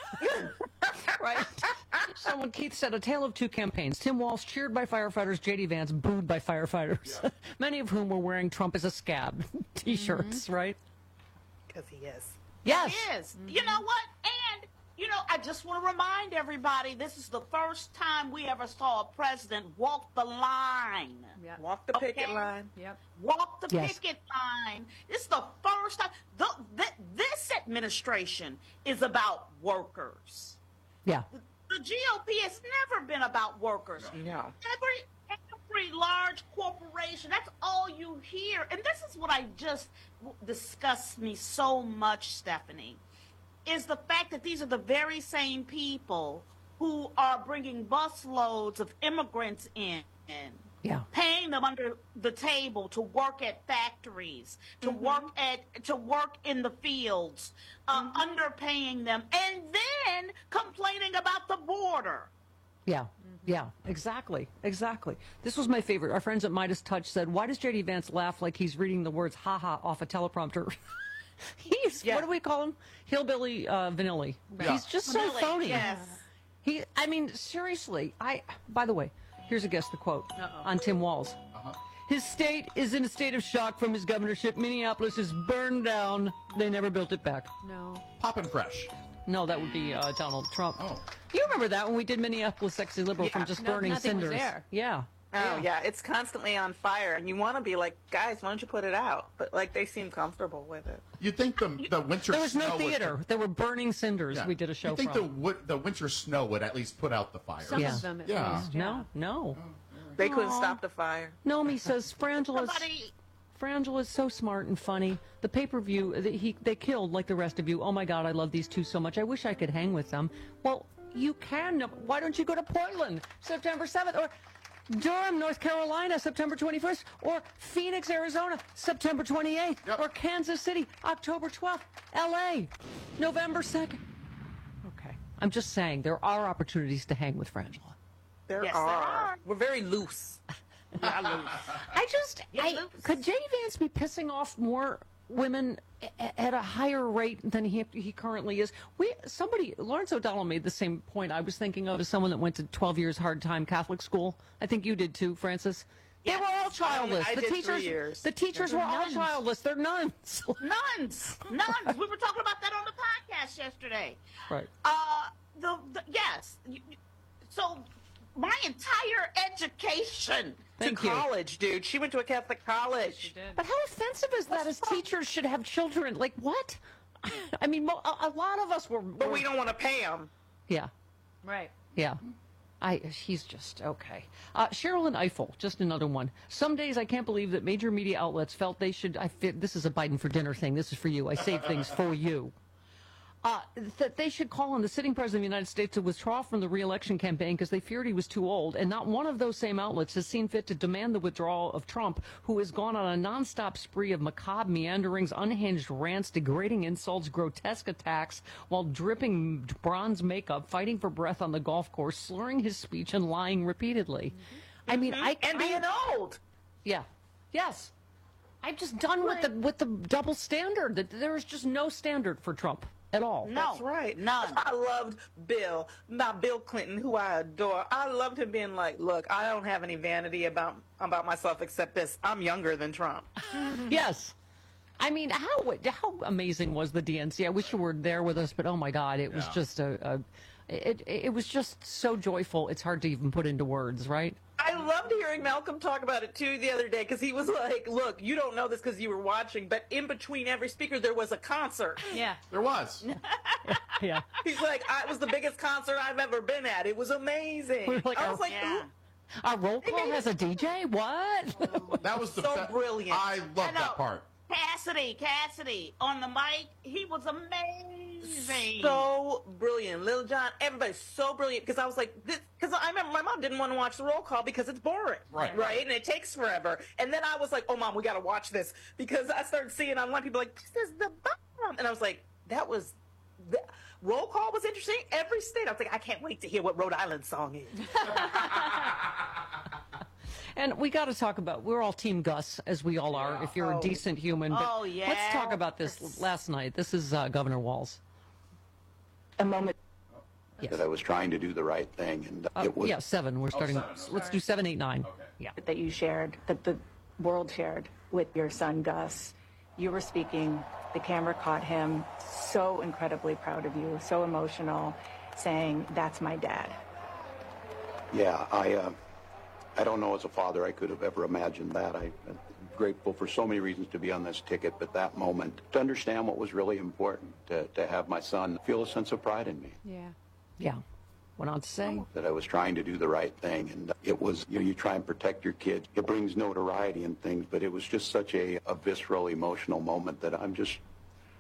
Right? Someone, Keith said, a tale of two campaigns. Tim Walz cheered by firefighters, J D Vance booed by firefighters. Yeah. Many of whom were wearing Trump as a scab T-shirts, mm-hmm. right? Because he is. Yes. He is. Mm-hmm. You know what? And, you know, I just want to remind everybody, this is the first time we ever saw a president walk the line. Yep. Walk the picket okay? line. Yep. Walk the yes. picket line. This is the first time. The, the, this administration is about workers. Yeah. The, the G O P has never been about workers. No. Every, every large corporation, that's all you hear. And this is what I just disgusts me so much, Stephanie, is the fact that these are the very same people who are bringing busloads of immigrants in Yeah. Paying them under the table to work at factories, to Mm-hmm. work at to work in the fields, uh, underpaying them, and then complaining about the border. Yeah, yeah, exactly, exactly. This was my favorite. Our friends at Midas Touch said, why does J D Vance laugh like he's reading the words haha off a teleprompter? He's, what do we call him? Hillbilly uh, Vanilli. Yeah. He's just so Vanilli, phony. yes. He, I mean, seriously, I, by the way, here's a guess the quote on Tim Walz. His state is in a state of shock from his governorship. Minneapolis is burned down. They never built it back. No. Poppin' fresh. No, that would be uh, Donald Trump. Oh. You remember that when we did Minneapolis Sexy Liberal from just No, burning nothing was cinders? there. Yeah. Oh, yeah, it's constantly on fire, and you want to be like, guys, why don't you put it out? But, like, they seem comfortable with it. You'd think the, the winter There was snow no theater. Would, there were burning cinders. Yeah. We did a show You'd think from. the, wood, the winter snow would at least put out the fire. Some Yeah. of them at Yeah. least. No, no. They couldn't Aw. stop the fire. Nomi says Frangela's Frangela's so smart and funny. The pay-per-view, the, he they killed like the rest of you. Oh my God, I love these two so much. I wish I could hang with them. Well, you can. Why don't you go to Portland, September seventh, or Durham, North Carolina, September twenty-first, or Phoenix, Arizona, September twenty-eighth, or Kansas City, October twelfth, L A, November second. Okay, I'm just saying there are opportunities to hang with Frangela. There Yes, are. there are. We're very loose. I just, I, could J D Vance be pissing off more women a- at a higher rate than he he currently is? We somebody Lawrence O'Donnell made the same point I was thinking of as someone that went to twelve years hard time Catholic school. I think you did too, Francis. They were all childless. I the did three teachers, years. the teachers They're were all nuns. childless. They're nuns. Nuns, nuns. We were talking about that on the podcast yesterday. Right. Uh, the, the yes. You- you- So my entire education. Thank to you. college, dude. She went to a Catholic college. But how offensive is that? As teachers should have children. Like what? I mean, mo- a, a lot of us were. But we don't want to pay them. Yeah. Right. Yeah. I, he's just, okay. Uh, Sherilyn Eiffel, just another one. Some days I can't believe that major media outlets felt they should, I fit, this is a Biden for dinner thing, this is for you, I save things for you. Uh, that they should call on the sitting president of the United States to withdraw from the re-election campaign because they feared he was too old, and not one of those same outlets has seen fit to demand the withdrawal of Trump, who has gone on a nonstop spree of macabre meanderings, unhinged rants, degrading insults, grotesque attacks, while dripping bronze makeup, fighting for breath on the golf course, slurring his speech, and lying repeatedly. I mean, I And being I, old. Yeah. Yes. I'm just done with the with the double standard. That there is just no standard for Trump at all. No, That's right. none. I loved Bill, not Bill Clinton, who I adore. I loved him being like, look, I don't have any vanity about about myself except this. I'm younger than Trump. Yes. I mean, how how amazing was the D N C? I wish you were there with us, but oh my God, it was Yeah. just a, a it it was just so joyful. It's hard to even put into words, right? I loved hearing Malcolm talk about it too the other day because he was like, look, you don't know this because you were watching, but in between every speaker there was a concert. Yeah. There was. Yeah. He's like, I, it was the biggest concert I've ever been at. It was amazing. We're like, I our- was like, Yeah. ooh. Our roll call has a D J? What? That was the So be- brilliant. I I love know. that part. Cassidy, Cassidy on the mic. He was amazing. So brilliant. Lil Jon, everybody's so brilliant because I was like, because I remember my mom didn't want to watch the roll call because it's boring. Right. Right. And it takes forever. And then I was like, oh, Mom, we got to watch this because I started seeing online people like, this is the bomb. And I was like, that was, the roll call was interesting. Every state. I was like, I can't wait to hear what Rhode Island's song is. And we got to talk about, we're all Team Gus, as we all are, if you're a Oh. decent human. But Oh, yeah. let's talk about this last night. This is uh, Governor Walz. A moment. Yes. That I was trying to do the right thing, and Uh, it was. yeah, seven. We're starting. Let's do seven, eight, nine. Yeah. That you shared, that the world shared with your son Gus. You were speaking, the camera caught him, so incredibly proud of you, so emotional, saying, that's my dad. Yeah, I. Uh, I don't know as a father I could have ever imagined that. I, I'm grateful for so many reasons to be on this ticket, but that moment, to understand what was really important, to, to have my son feel a sense of pride in me. Yeah. Yeah. Went on to say. That I was trying to do the right thing, and it was, you know, you try and protect your kids. It brings notoriety and things, but it was just such a, a visceral, emotional moment that I'm just,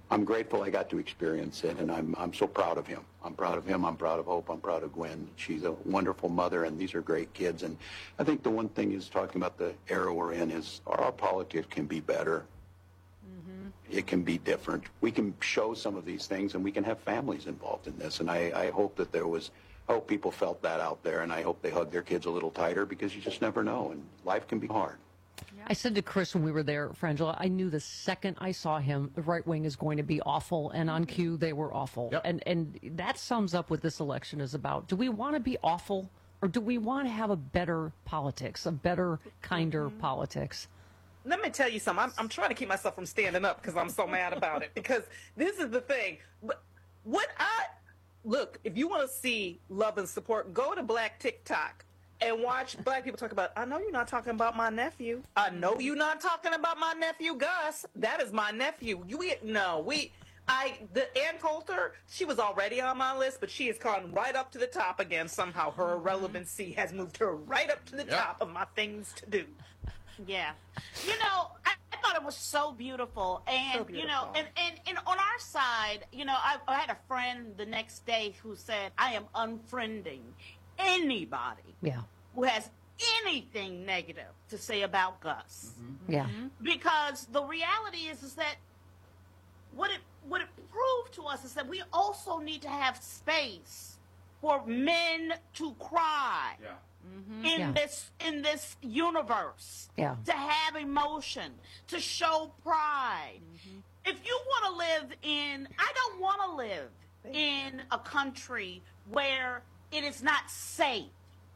I'm grateful I got to experience it, and I'm I'm so proud of him. I'm proud of him. I'm proud of Hope. I'm proud of Gwen. She's a wonderful mother, and these are great kids. And I think the one thing is talking about the era we're in is our, our politics can be better. Mm-hmm. It can be different. We can show some of these things, and we can have families involved in this. And I, I hope that there was, I hope people felt that out there, and I hope they hug their kids a little tighter because you just never know, and life can be hard. I said to Chris when we were there, Frangela, I knew the second I saw him, the right wing is going to be awful, and on cue, they were awful. Yep. And and that sums up what this election is about. Do we want to be awful, or do we want to have a better politics, a better, kinder mm-hmm. politics? Let me tell you something. I'm, I'm trying to keep myself from standing up because I'm so mad about it. Because this is the thing. But what I look, if you want to see love and support, go to Black TikTok and watch Black people talk about, I know you're not talking about my nephew. I know you're not talking about my nephew, Gus. That is my nephew. You no, we, I, the Ann Coulter, she was already on my list, but she has gone right up to the top again. Somehow her irrelevancy has moved her right up to the Yep. top of my things to do. Yeah. You know, I, I thought it was so beautiful. And, So you know, beautiful. and, and, and on our side, you know, I, I had a friend the next day who said, I am unfriending anybody Yeah. who has anything negative to say about Gus. Yeah. Because the reality is, is that what it what it proved to us is that we also need to have space for men to cry. Yeah. In Yeah. this in this universe, Yeah. to have emotion, to show pride. If you want to live in, I don't want to live in a country where it is not safe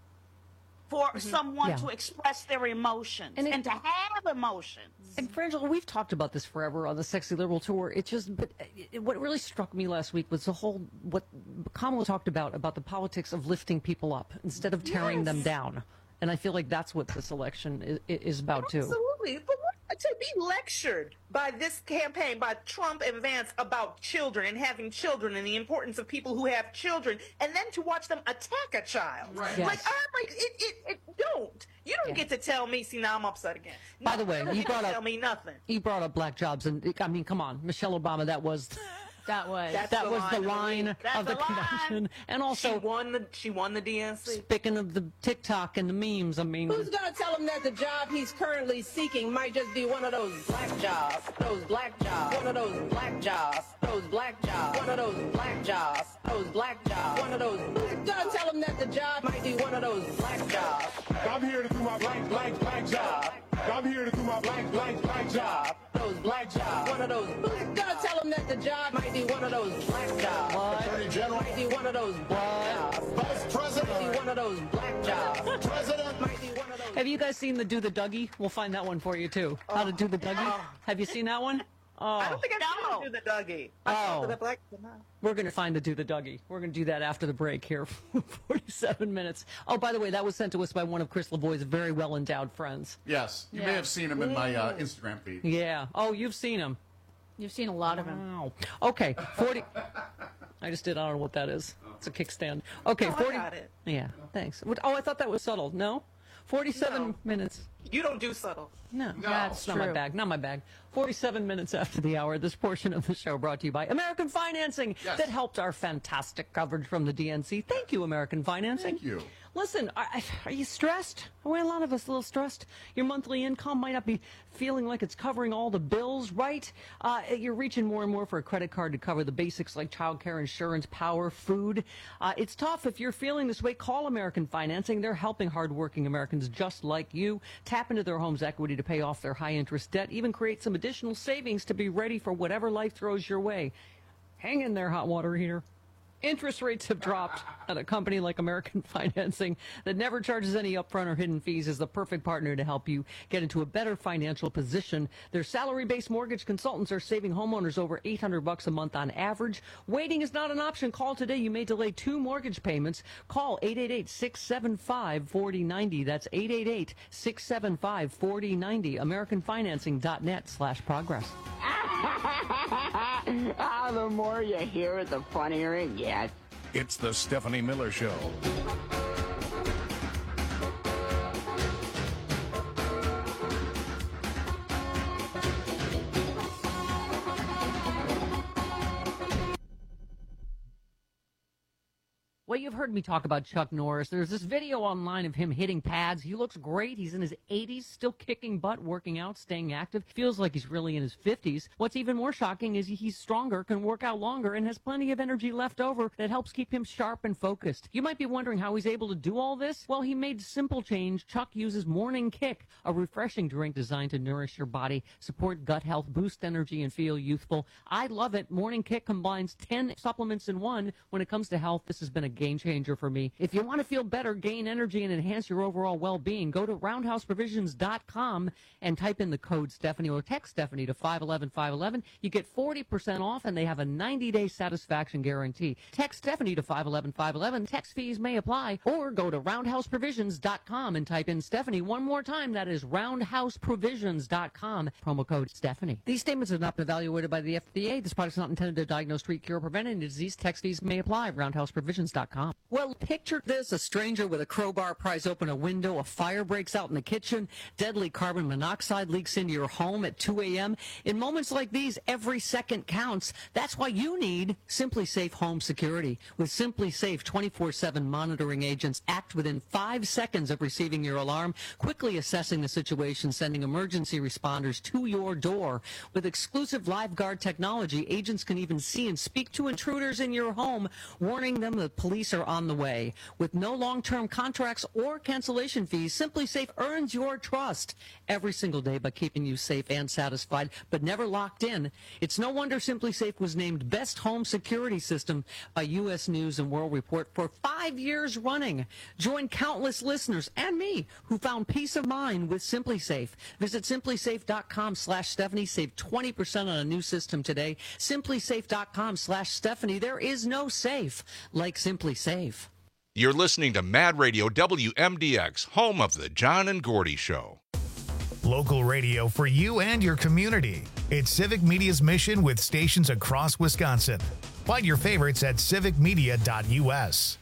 for someone Yeah. to express their emotions And and, it- to have emotions. And Frangela, we've talked about this forever on the Sexy Liberal Tour. It just, but it, what really struck me last week was the whole, what Kamala talked about, about the politics of lifting people up instead of tearing Yes. them down. And I feel like that's what this election is, is about, too. Absolutely. But what, to be lectured by this campaign, by Trump and Vance about children and having children and the importance of people who have children, and then to watch them attack a child. Right. Like, Yes. I'm like, it, it, it don't. You don't Yeah. get to tell me, see, now I'm upset again. By No, the way, you don't you get to brought up- tell me nothing. He brought up black jobs, and I mean, come on, Michelle Obama, that was... That was That's that the was the line line of the week. That's of the the line. convention. And also, she won the she won the D N C. speaking of the TikTok and the memes, I mean... Who's going to tell him that the job he's currently seeking might just be one of those black jobs? Those black jobs. One of those black jobs. Those black jobs. One of those black jobs. Those black jobs. One of those. Who's going to tell him that the job might be one of those black jobs? I'm here to do my black, black, black job. I'm here to do my black, black, black job. Those black jobs. One of those. Who's going to tell him that the job might be one of those black jobs? What? Attorney General. Might be one of those black jobs. Vice President. Might be one of those black jobs. President. Might be one of those. Have you guys seen the Do the Dougie? We'll find that one for you, too. How to do the Dougie? Have you seen that one? Oh. I don't think I've seen her do the Dougie. I saw Oh. the black. We're going to find the Do the Dougie. We're going to do that after the break here. forty-seven minutes. Oh, by the way, that was sent to us by one of Chris Lavoie's very well-endowed friends. Yes, you may Yeah. have seen him in my uh, Instagram feed. Yeah. Oh, you've seen him. You've seen a lot of him. Wow. Okay, forty. I just did. I don't know what that is. It's a kickstand. Okay, No, I forty. got it. Yeah, thanks. What- Oh, I thought that was subtle. No, forty-seven No. minutes. You don't do subtle. No, No. that's not my True. bag. Not my bag. forty-seven minutes after the hour, this portion of the show brought to you by American Financing Yes. that helped our fantastic coverage from the D N C. Thank you, American Financing. Thank you. Listen, are, are you stressed? Are a lot of us a little stressed? Your monthly income might not be feeling like it's covering all the bills, right? Uh, you're reaching more and more for a credit card to cover the basics like childcare, insurance, power, food. Uh, it's tough. If you're feeling this way, call American Financing. They're helping hardworking Americans just like you tap into their home's equity to pay off their high-interest debt, even create some additional savings to be ready for whatever life throws your way. Hang in there, hot water heater. Interest rates have dropped, and a company like American Financing that never charges any upfront or hidden fees is the perfect partner to help you get into a better financial position. Their salary-based mortgage consultants are saving homeowners over eight hundred bucks a month on average. Waiting is not an option. Call today. You may delay two mortgage payments. Call eight eight eight, six seven five, four zero nine zero. That's eight eight eight, six seven five, four zero nine zero. american financing dot net slash progress. Ah, the more you hear it, the funnier it gets. It's the Stephanie Miller Show. Well, you've heard me talk about Chuck Norris. There's this video online of him hitting pads. He looks great. He's in his eighties, still kicking butt, working out, staying active. Feels like he's really in his fifties. What's even more shocking is he's stronger, can work out longer, and has plenty of energy left over that helps keep him sharp and focused. You might be wondering how he's able to do all this. Well, he made simple change. Chuck uses Morning Kick, a refreshing drink designed to nourish your body, support gut health, boost energy, and feel youthful. I love it. Morning Kick combines ten supplements in one. When it comes to health, this has been a game changer for me. If you want to feel better, gain energy, and enhance your overall well-being, go to roundhouse provisions dot com and type in the code Stephanie or text Stephanie to five one one five one one. You get forty percent off, and they have a ninety-day satisfaction guarantee. Text Stephanie to five one one five one one. Text fees may apply. Or go to roundhouse provisions dot com and type in Stephanie one more time. That is roundhouse provisions dot com. Promo code Stephanie. These statements have not been evaluated by the F D A. This product is not intended to diagnose, treat, cure, or prevent any disease. Text fees may apply. roundhouse provisions dot com. Well, picture this. A stranger with a crowbar pries open a window. A fire breaks out in the kitchen. Deadly carbon monoxide leaks into your home at two a.m. In moments like these, every second counts. That's why you need Simply Safe Home Security. With Simply Safe twenty-four seven monitoring agents, act within five seconds of receiving your alarm, quickly assessing the situation, sending emergency responders to your door. With exclusive LiveGuard technology, agents can even see and speak to intruders in your home, warning them that police are on the way. With no long-term contracts or cancellation fees, Simply Safe earns your trust every single day by keeping you safe and satisfied, but never locked in. It's no wonder Simply Safe was named Best Home Security System by U S News and World Report for five years running. Join countless listeners and me who found peace of mind with Simply Safe. Visit simply safe dot com slash Stephanie. Save twenty percent on a new system today. simply safe dot com slash Stephanie. There is no safe like Simply Safe. You're listening to Mad Radio W M D X, home of the John and Gordy Show. Local radio for you and your community. It's Civic Media's mission with stations across Wisconsin. Find your favorites at civic media dot u s.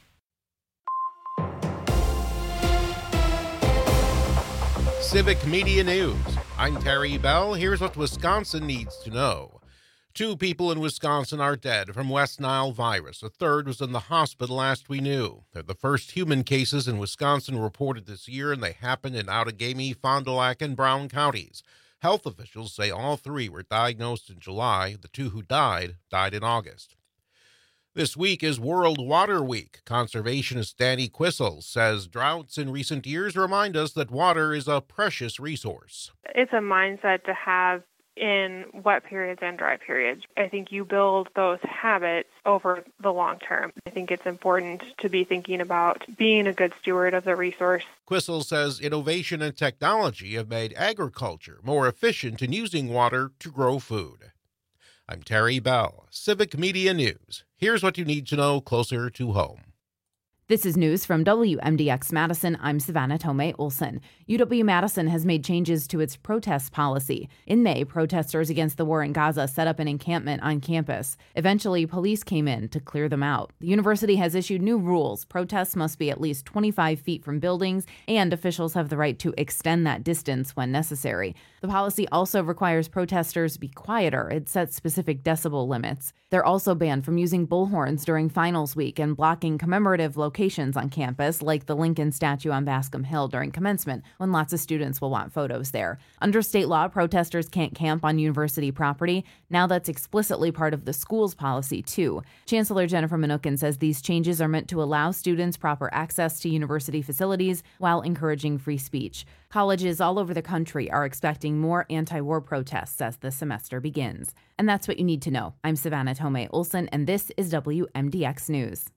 Civic Media News. I'm Terry Bell. Here's what Wisconsin needs to know. Two people in Wisconsin are dead from West Nile virus. A third was in the hospital last we knew. They're the first human cases in Wisconsin reported this year, and they happened in Outagamie, Fond du Lac, and Brown counties. Health officials say all three were diagnosed in July. The two who died, died in August. This week is World Water Week. Conservationist Danny Quissel says droughts in recent years remind us that water is a precious resource. It's a mindset to have in wet periods and dry periods. I think you build those habits over the long term. I think it's important to be thinking about being a good steward of the resource. Quissel says innovation and technology have made agriculture more efficient in using water to grow food. I'm Terry Bell, Civic Media News. Here's what you need to know closer to home. This is news from W M D X Madison. I'm Savannah Tomei Olson. U W-Madison has made changes to its protest policy. In May, protesters against the war in Gaza set up an encampment on campus. Eventually, police came in to clear them out. The university has issued new rules. Protests must be at least twenty-five feet from buildings, and officials have the right to extend that distance when necessary. The policy also requires protesters be quieter. It sets specific decibel limits. They're also banned from using bullhorns during finals week and blocking commemorative locations on campus, like the Lincoln statue on Bascom Hill during commencement, when lots of students will want photos there. Under state law, protesters can't camp on university property. Now that's explicitly part of the school's policy, too. Chancellor Jennifer Mnookin says these changes are meant to allow students proper access to university facilities while encouraging free speech. Colleges all over the country are expecting more anti-war protests as the semester begins. And that's what you need to know. I'm Savannah Tomei Olson, and this is W M D X News.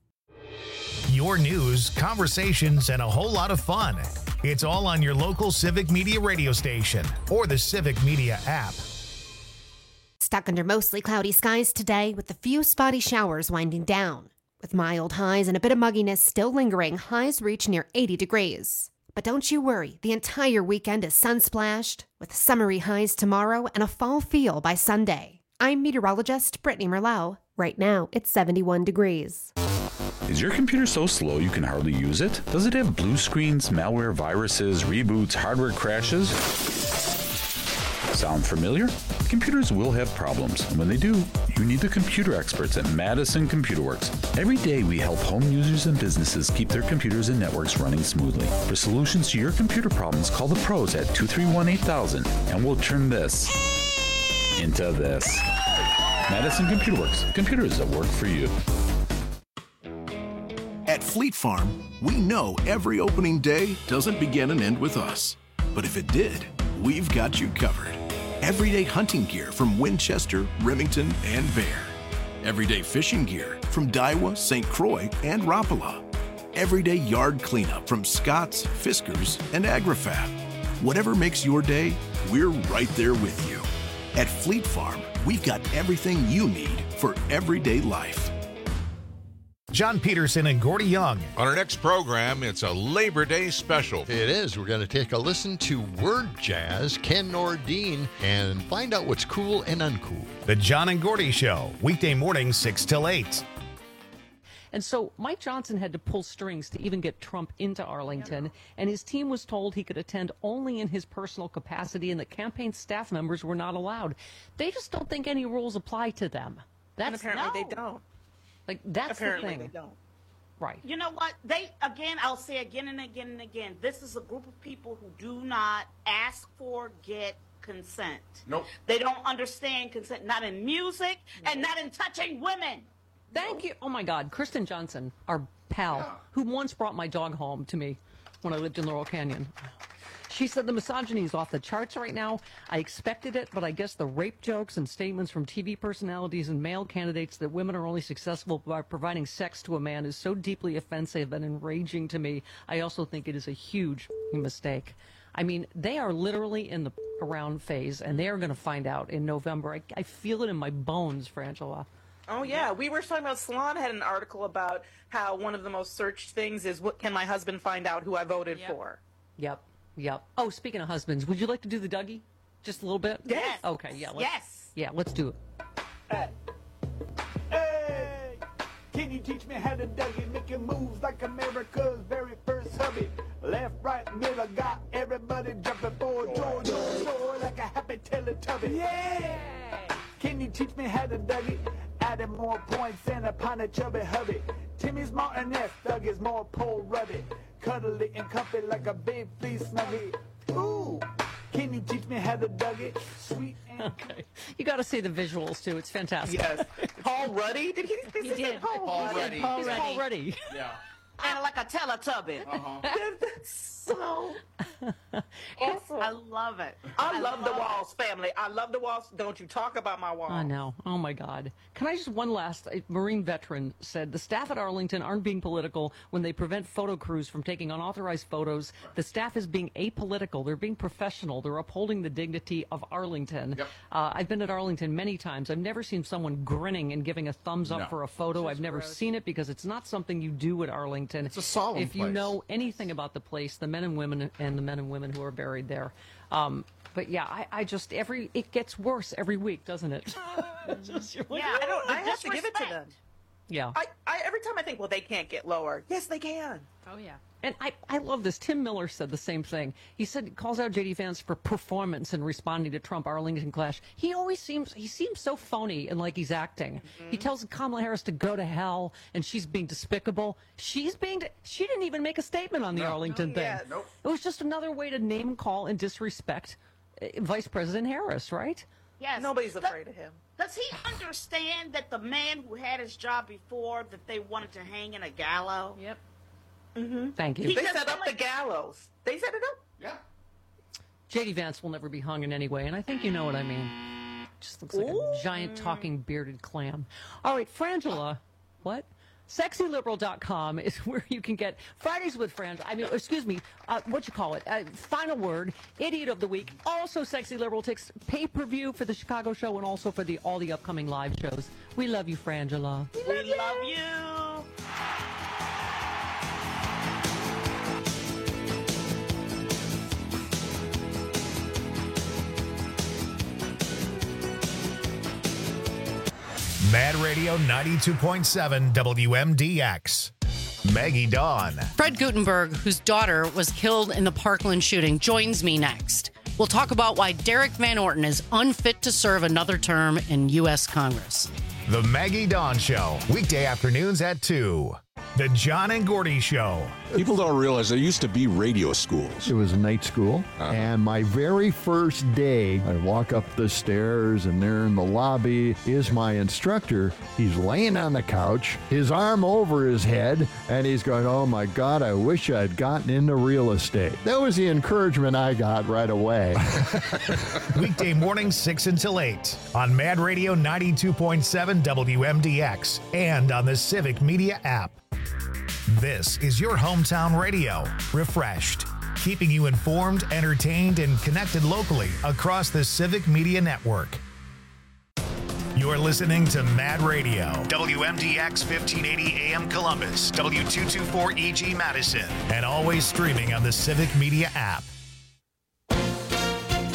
Your news, conversations, and a whole lot of fun. It's all on your local Civic Media radio station or the Civic Media app. Stuck under mostly cloudy skies today with a few spotty showers winding down. With mild highs and a bit of mugginess still lingering, highs reach near eighty degrees. But don't you worry, the entire weekend is sun-splashed, with summery highs tomorrow and a fall feel by Sunday. I'm meteorologist Brittany Merlau. Right now, it's seventy-one degrees. Is your computer so slow you can hardly use it? Does it have blue screens, malware, viruses, reboots, hardware crashes? Sound familiar? Computers will have problems, and when they do, you You need the computer experts at Madison Computer Works. Every day we help home users and businesses keep their computers and networks running smoothly. For solutions to your computer problems, call the pros at two three one, eight thousand and we'll turn this into this. Madison Computer Works. Computers that work for you. At Fleet Farm, we know every opening day doesn't begin and end with us. But if it did, we've got you covered. Everyday hunting gear from Winchester, Remington, and Bear. Everyday fishing gear from Daiwa, Saint Croix, and Rapala. Everyday yard cleanup from Scott's, Fiskars, and AgriFab. Whatever makes your day, we're right there with you. At Fleet Farm, we've got everything you need for everyday life. John Peterson and Gordy Young. On our next program, it's a Labor Day special. It is. We're going to take a listen to Word Jazz, Ken Nordine, and find out what's cool and uncool. The John and Gordy Show, weekday mornings six till eight. And so Mike Johnson had to pull strings to even get Trump into Arlington, and his team was told he could attend only in his personal capacity and that campaign staff members were not allowed. They just don't think any rules apply to them. That's and apparently no. they don't. Like, that's apparently the thing. they don't. Right. You know what? They, again, I'll say again and again and again, this is a group of people who do not ask for, get consent. Nope. They don't understand consent, not in music Nope. and not in touching women. Thank you. Oh, my God. Kristen Johnson, our pal, Yeah. who once brought my dog home to me when I lived in Laurel Canyon. She said the misogyny is off the charts right now. I expected it, but I guess the rape jokes and statements from T V personalities and male candidates that women are only successful by providing sex to a man is so deeply offensive and enraging to me. I also think it is a huge mistake. I mean, they are literally in the around phase, and they are going to find out in November. I, I feel it in my bones, Frangela. Oh, yeah. We were talking about, Salon had an article about how one of the most searched things is, what can my husband find out who I voted Yep. for? Yep. Yep. Oh, speaking of husbands, would you like to do the Dougie? Just a little bit? Yes. Okay, yeah. Let's, Yes. Yeah, let's do it. Hey. Hey. Can you teach me how to Dougie, making moves like America's very first hubby? Left, right, middle, got everybody jumping for George. Roar like a happy Teletubby. Yeah. Can you teach me how to Dougie? Adding more points than upon a chubby hubby. Timmy's Martinez, Doug is more Paul Ruddy. Cuddly and comfy like a big fleece snuggie. Ooh, can you teach me how to Dougie? Sweet and Okay. You got to see the visuals, too. It's fantastic. Yes. Paul Ruddy? Did he, did He say did. Paul, Paul Ruddy? Ruddy. Paul He's Ruddy. Paul Ruddy. Yeah. Kind of like a Teletubby. Uh-huh. That's so awesome. I love it. I, love the love Walls family. I love the Walls. Don't you talk about my Walls. I know. Oh, my God. Can I just, one last, a Marine veteran said, the staff at Arlington aren't being political when they prevent photo crews from taking unauthorized photos. The staff is being apolitical. They're being professional. They're upholding the dignity of Arlington. Yep. Uh, I've been at Arlington many times. I've never seen someone grinning and giving a thumbs up No. for a photo. I've never seen it because it's not something you do at Arlington. It's a solemn If you place. know anything about the place, the men and women and the men and women who are buried there. Um, but yeah, I, I just, every, it gets worse every week, doesn't it? It's just- you're like, Yeah, I don't. I The have to give it to them. disrespect. yeah. I, I every time I think, well, they can't get lower. Yes, they can. Oh, yeah. And I, I love this. Tim Miller said the same thing. He said, calls out J D Vance for performance in responding to Trump Arlington clash. He always seems, he seems so phony and like he's acting. Mm-hmm. He tells Kamala Harris to go to hell and she's being despicable. She's being, she didn't even make a statement on the Arlington Oh, thing. yeah. Nope. It was just another way to name call and disrespect uh, Vice President Harris, right? Yes. Nobody's Does- afraid of him. Does he understand that the man who had his job before, that they wanted to hang in a gallows? Yep. Thank you. They just set up like- the gallows. They set it up. Yeah. J D Vance will never be hung in any way, and I think you know what I mean. Just looks like a giant talking bearded clam. All right, Frangela, what? sexy liberal dot com is where you can get Fridays with Frangela. I mean, excuse me, uh, what you call it? Uh, final word, idiot of the week. Also, Sexy Liberal Ticks pay per view for the Chicago show and also for the all the upcoming live shows. We love you, Frangela. We love you. Mad Radio ninety-two point seven W M D X. Maggie Dawn. Fred Gutenberg, whose daughter was killed in the Parkland shooting, joins me next. We'll talk about why Derek Van Orton is unfit to serve another term in U S Congress. The Maggie Dawn Show, weekday afternoons at two. The John and Gordy Show. People don't realize there used to be radio schools. It was a night school, uh-huh. and my very first day, I walk up the stairs, and there in the lobby is my instructor. He's laying on the couch, his arm over his head, and he's going, oh my God, I wish I'd gotten into real estate. That was the encouragement I got right away. Weekday mornings, six until eight, on Mad Radio ninety-two point seven W M D X, and on the Civic Media app. This is your hometown radio, refreshed, keeping you informed, entertained, and connected locally across the Civic Media Network. You're listening to Mad Radio, W M D X fifteen eighty A M Columbus, W two twenty-four E G Madison, and always streaming on the Civic Media app.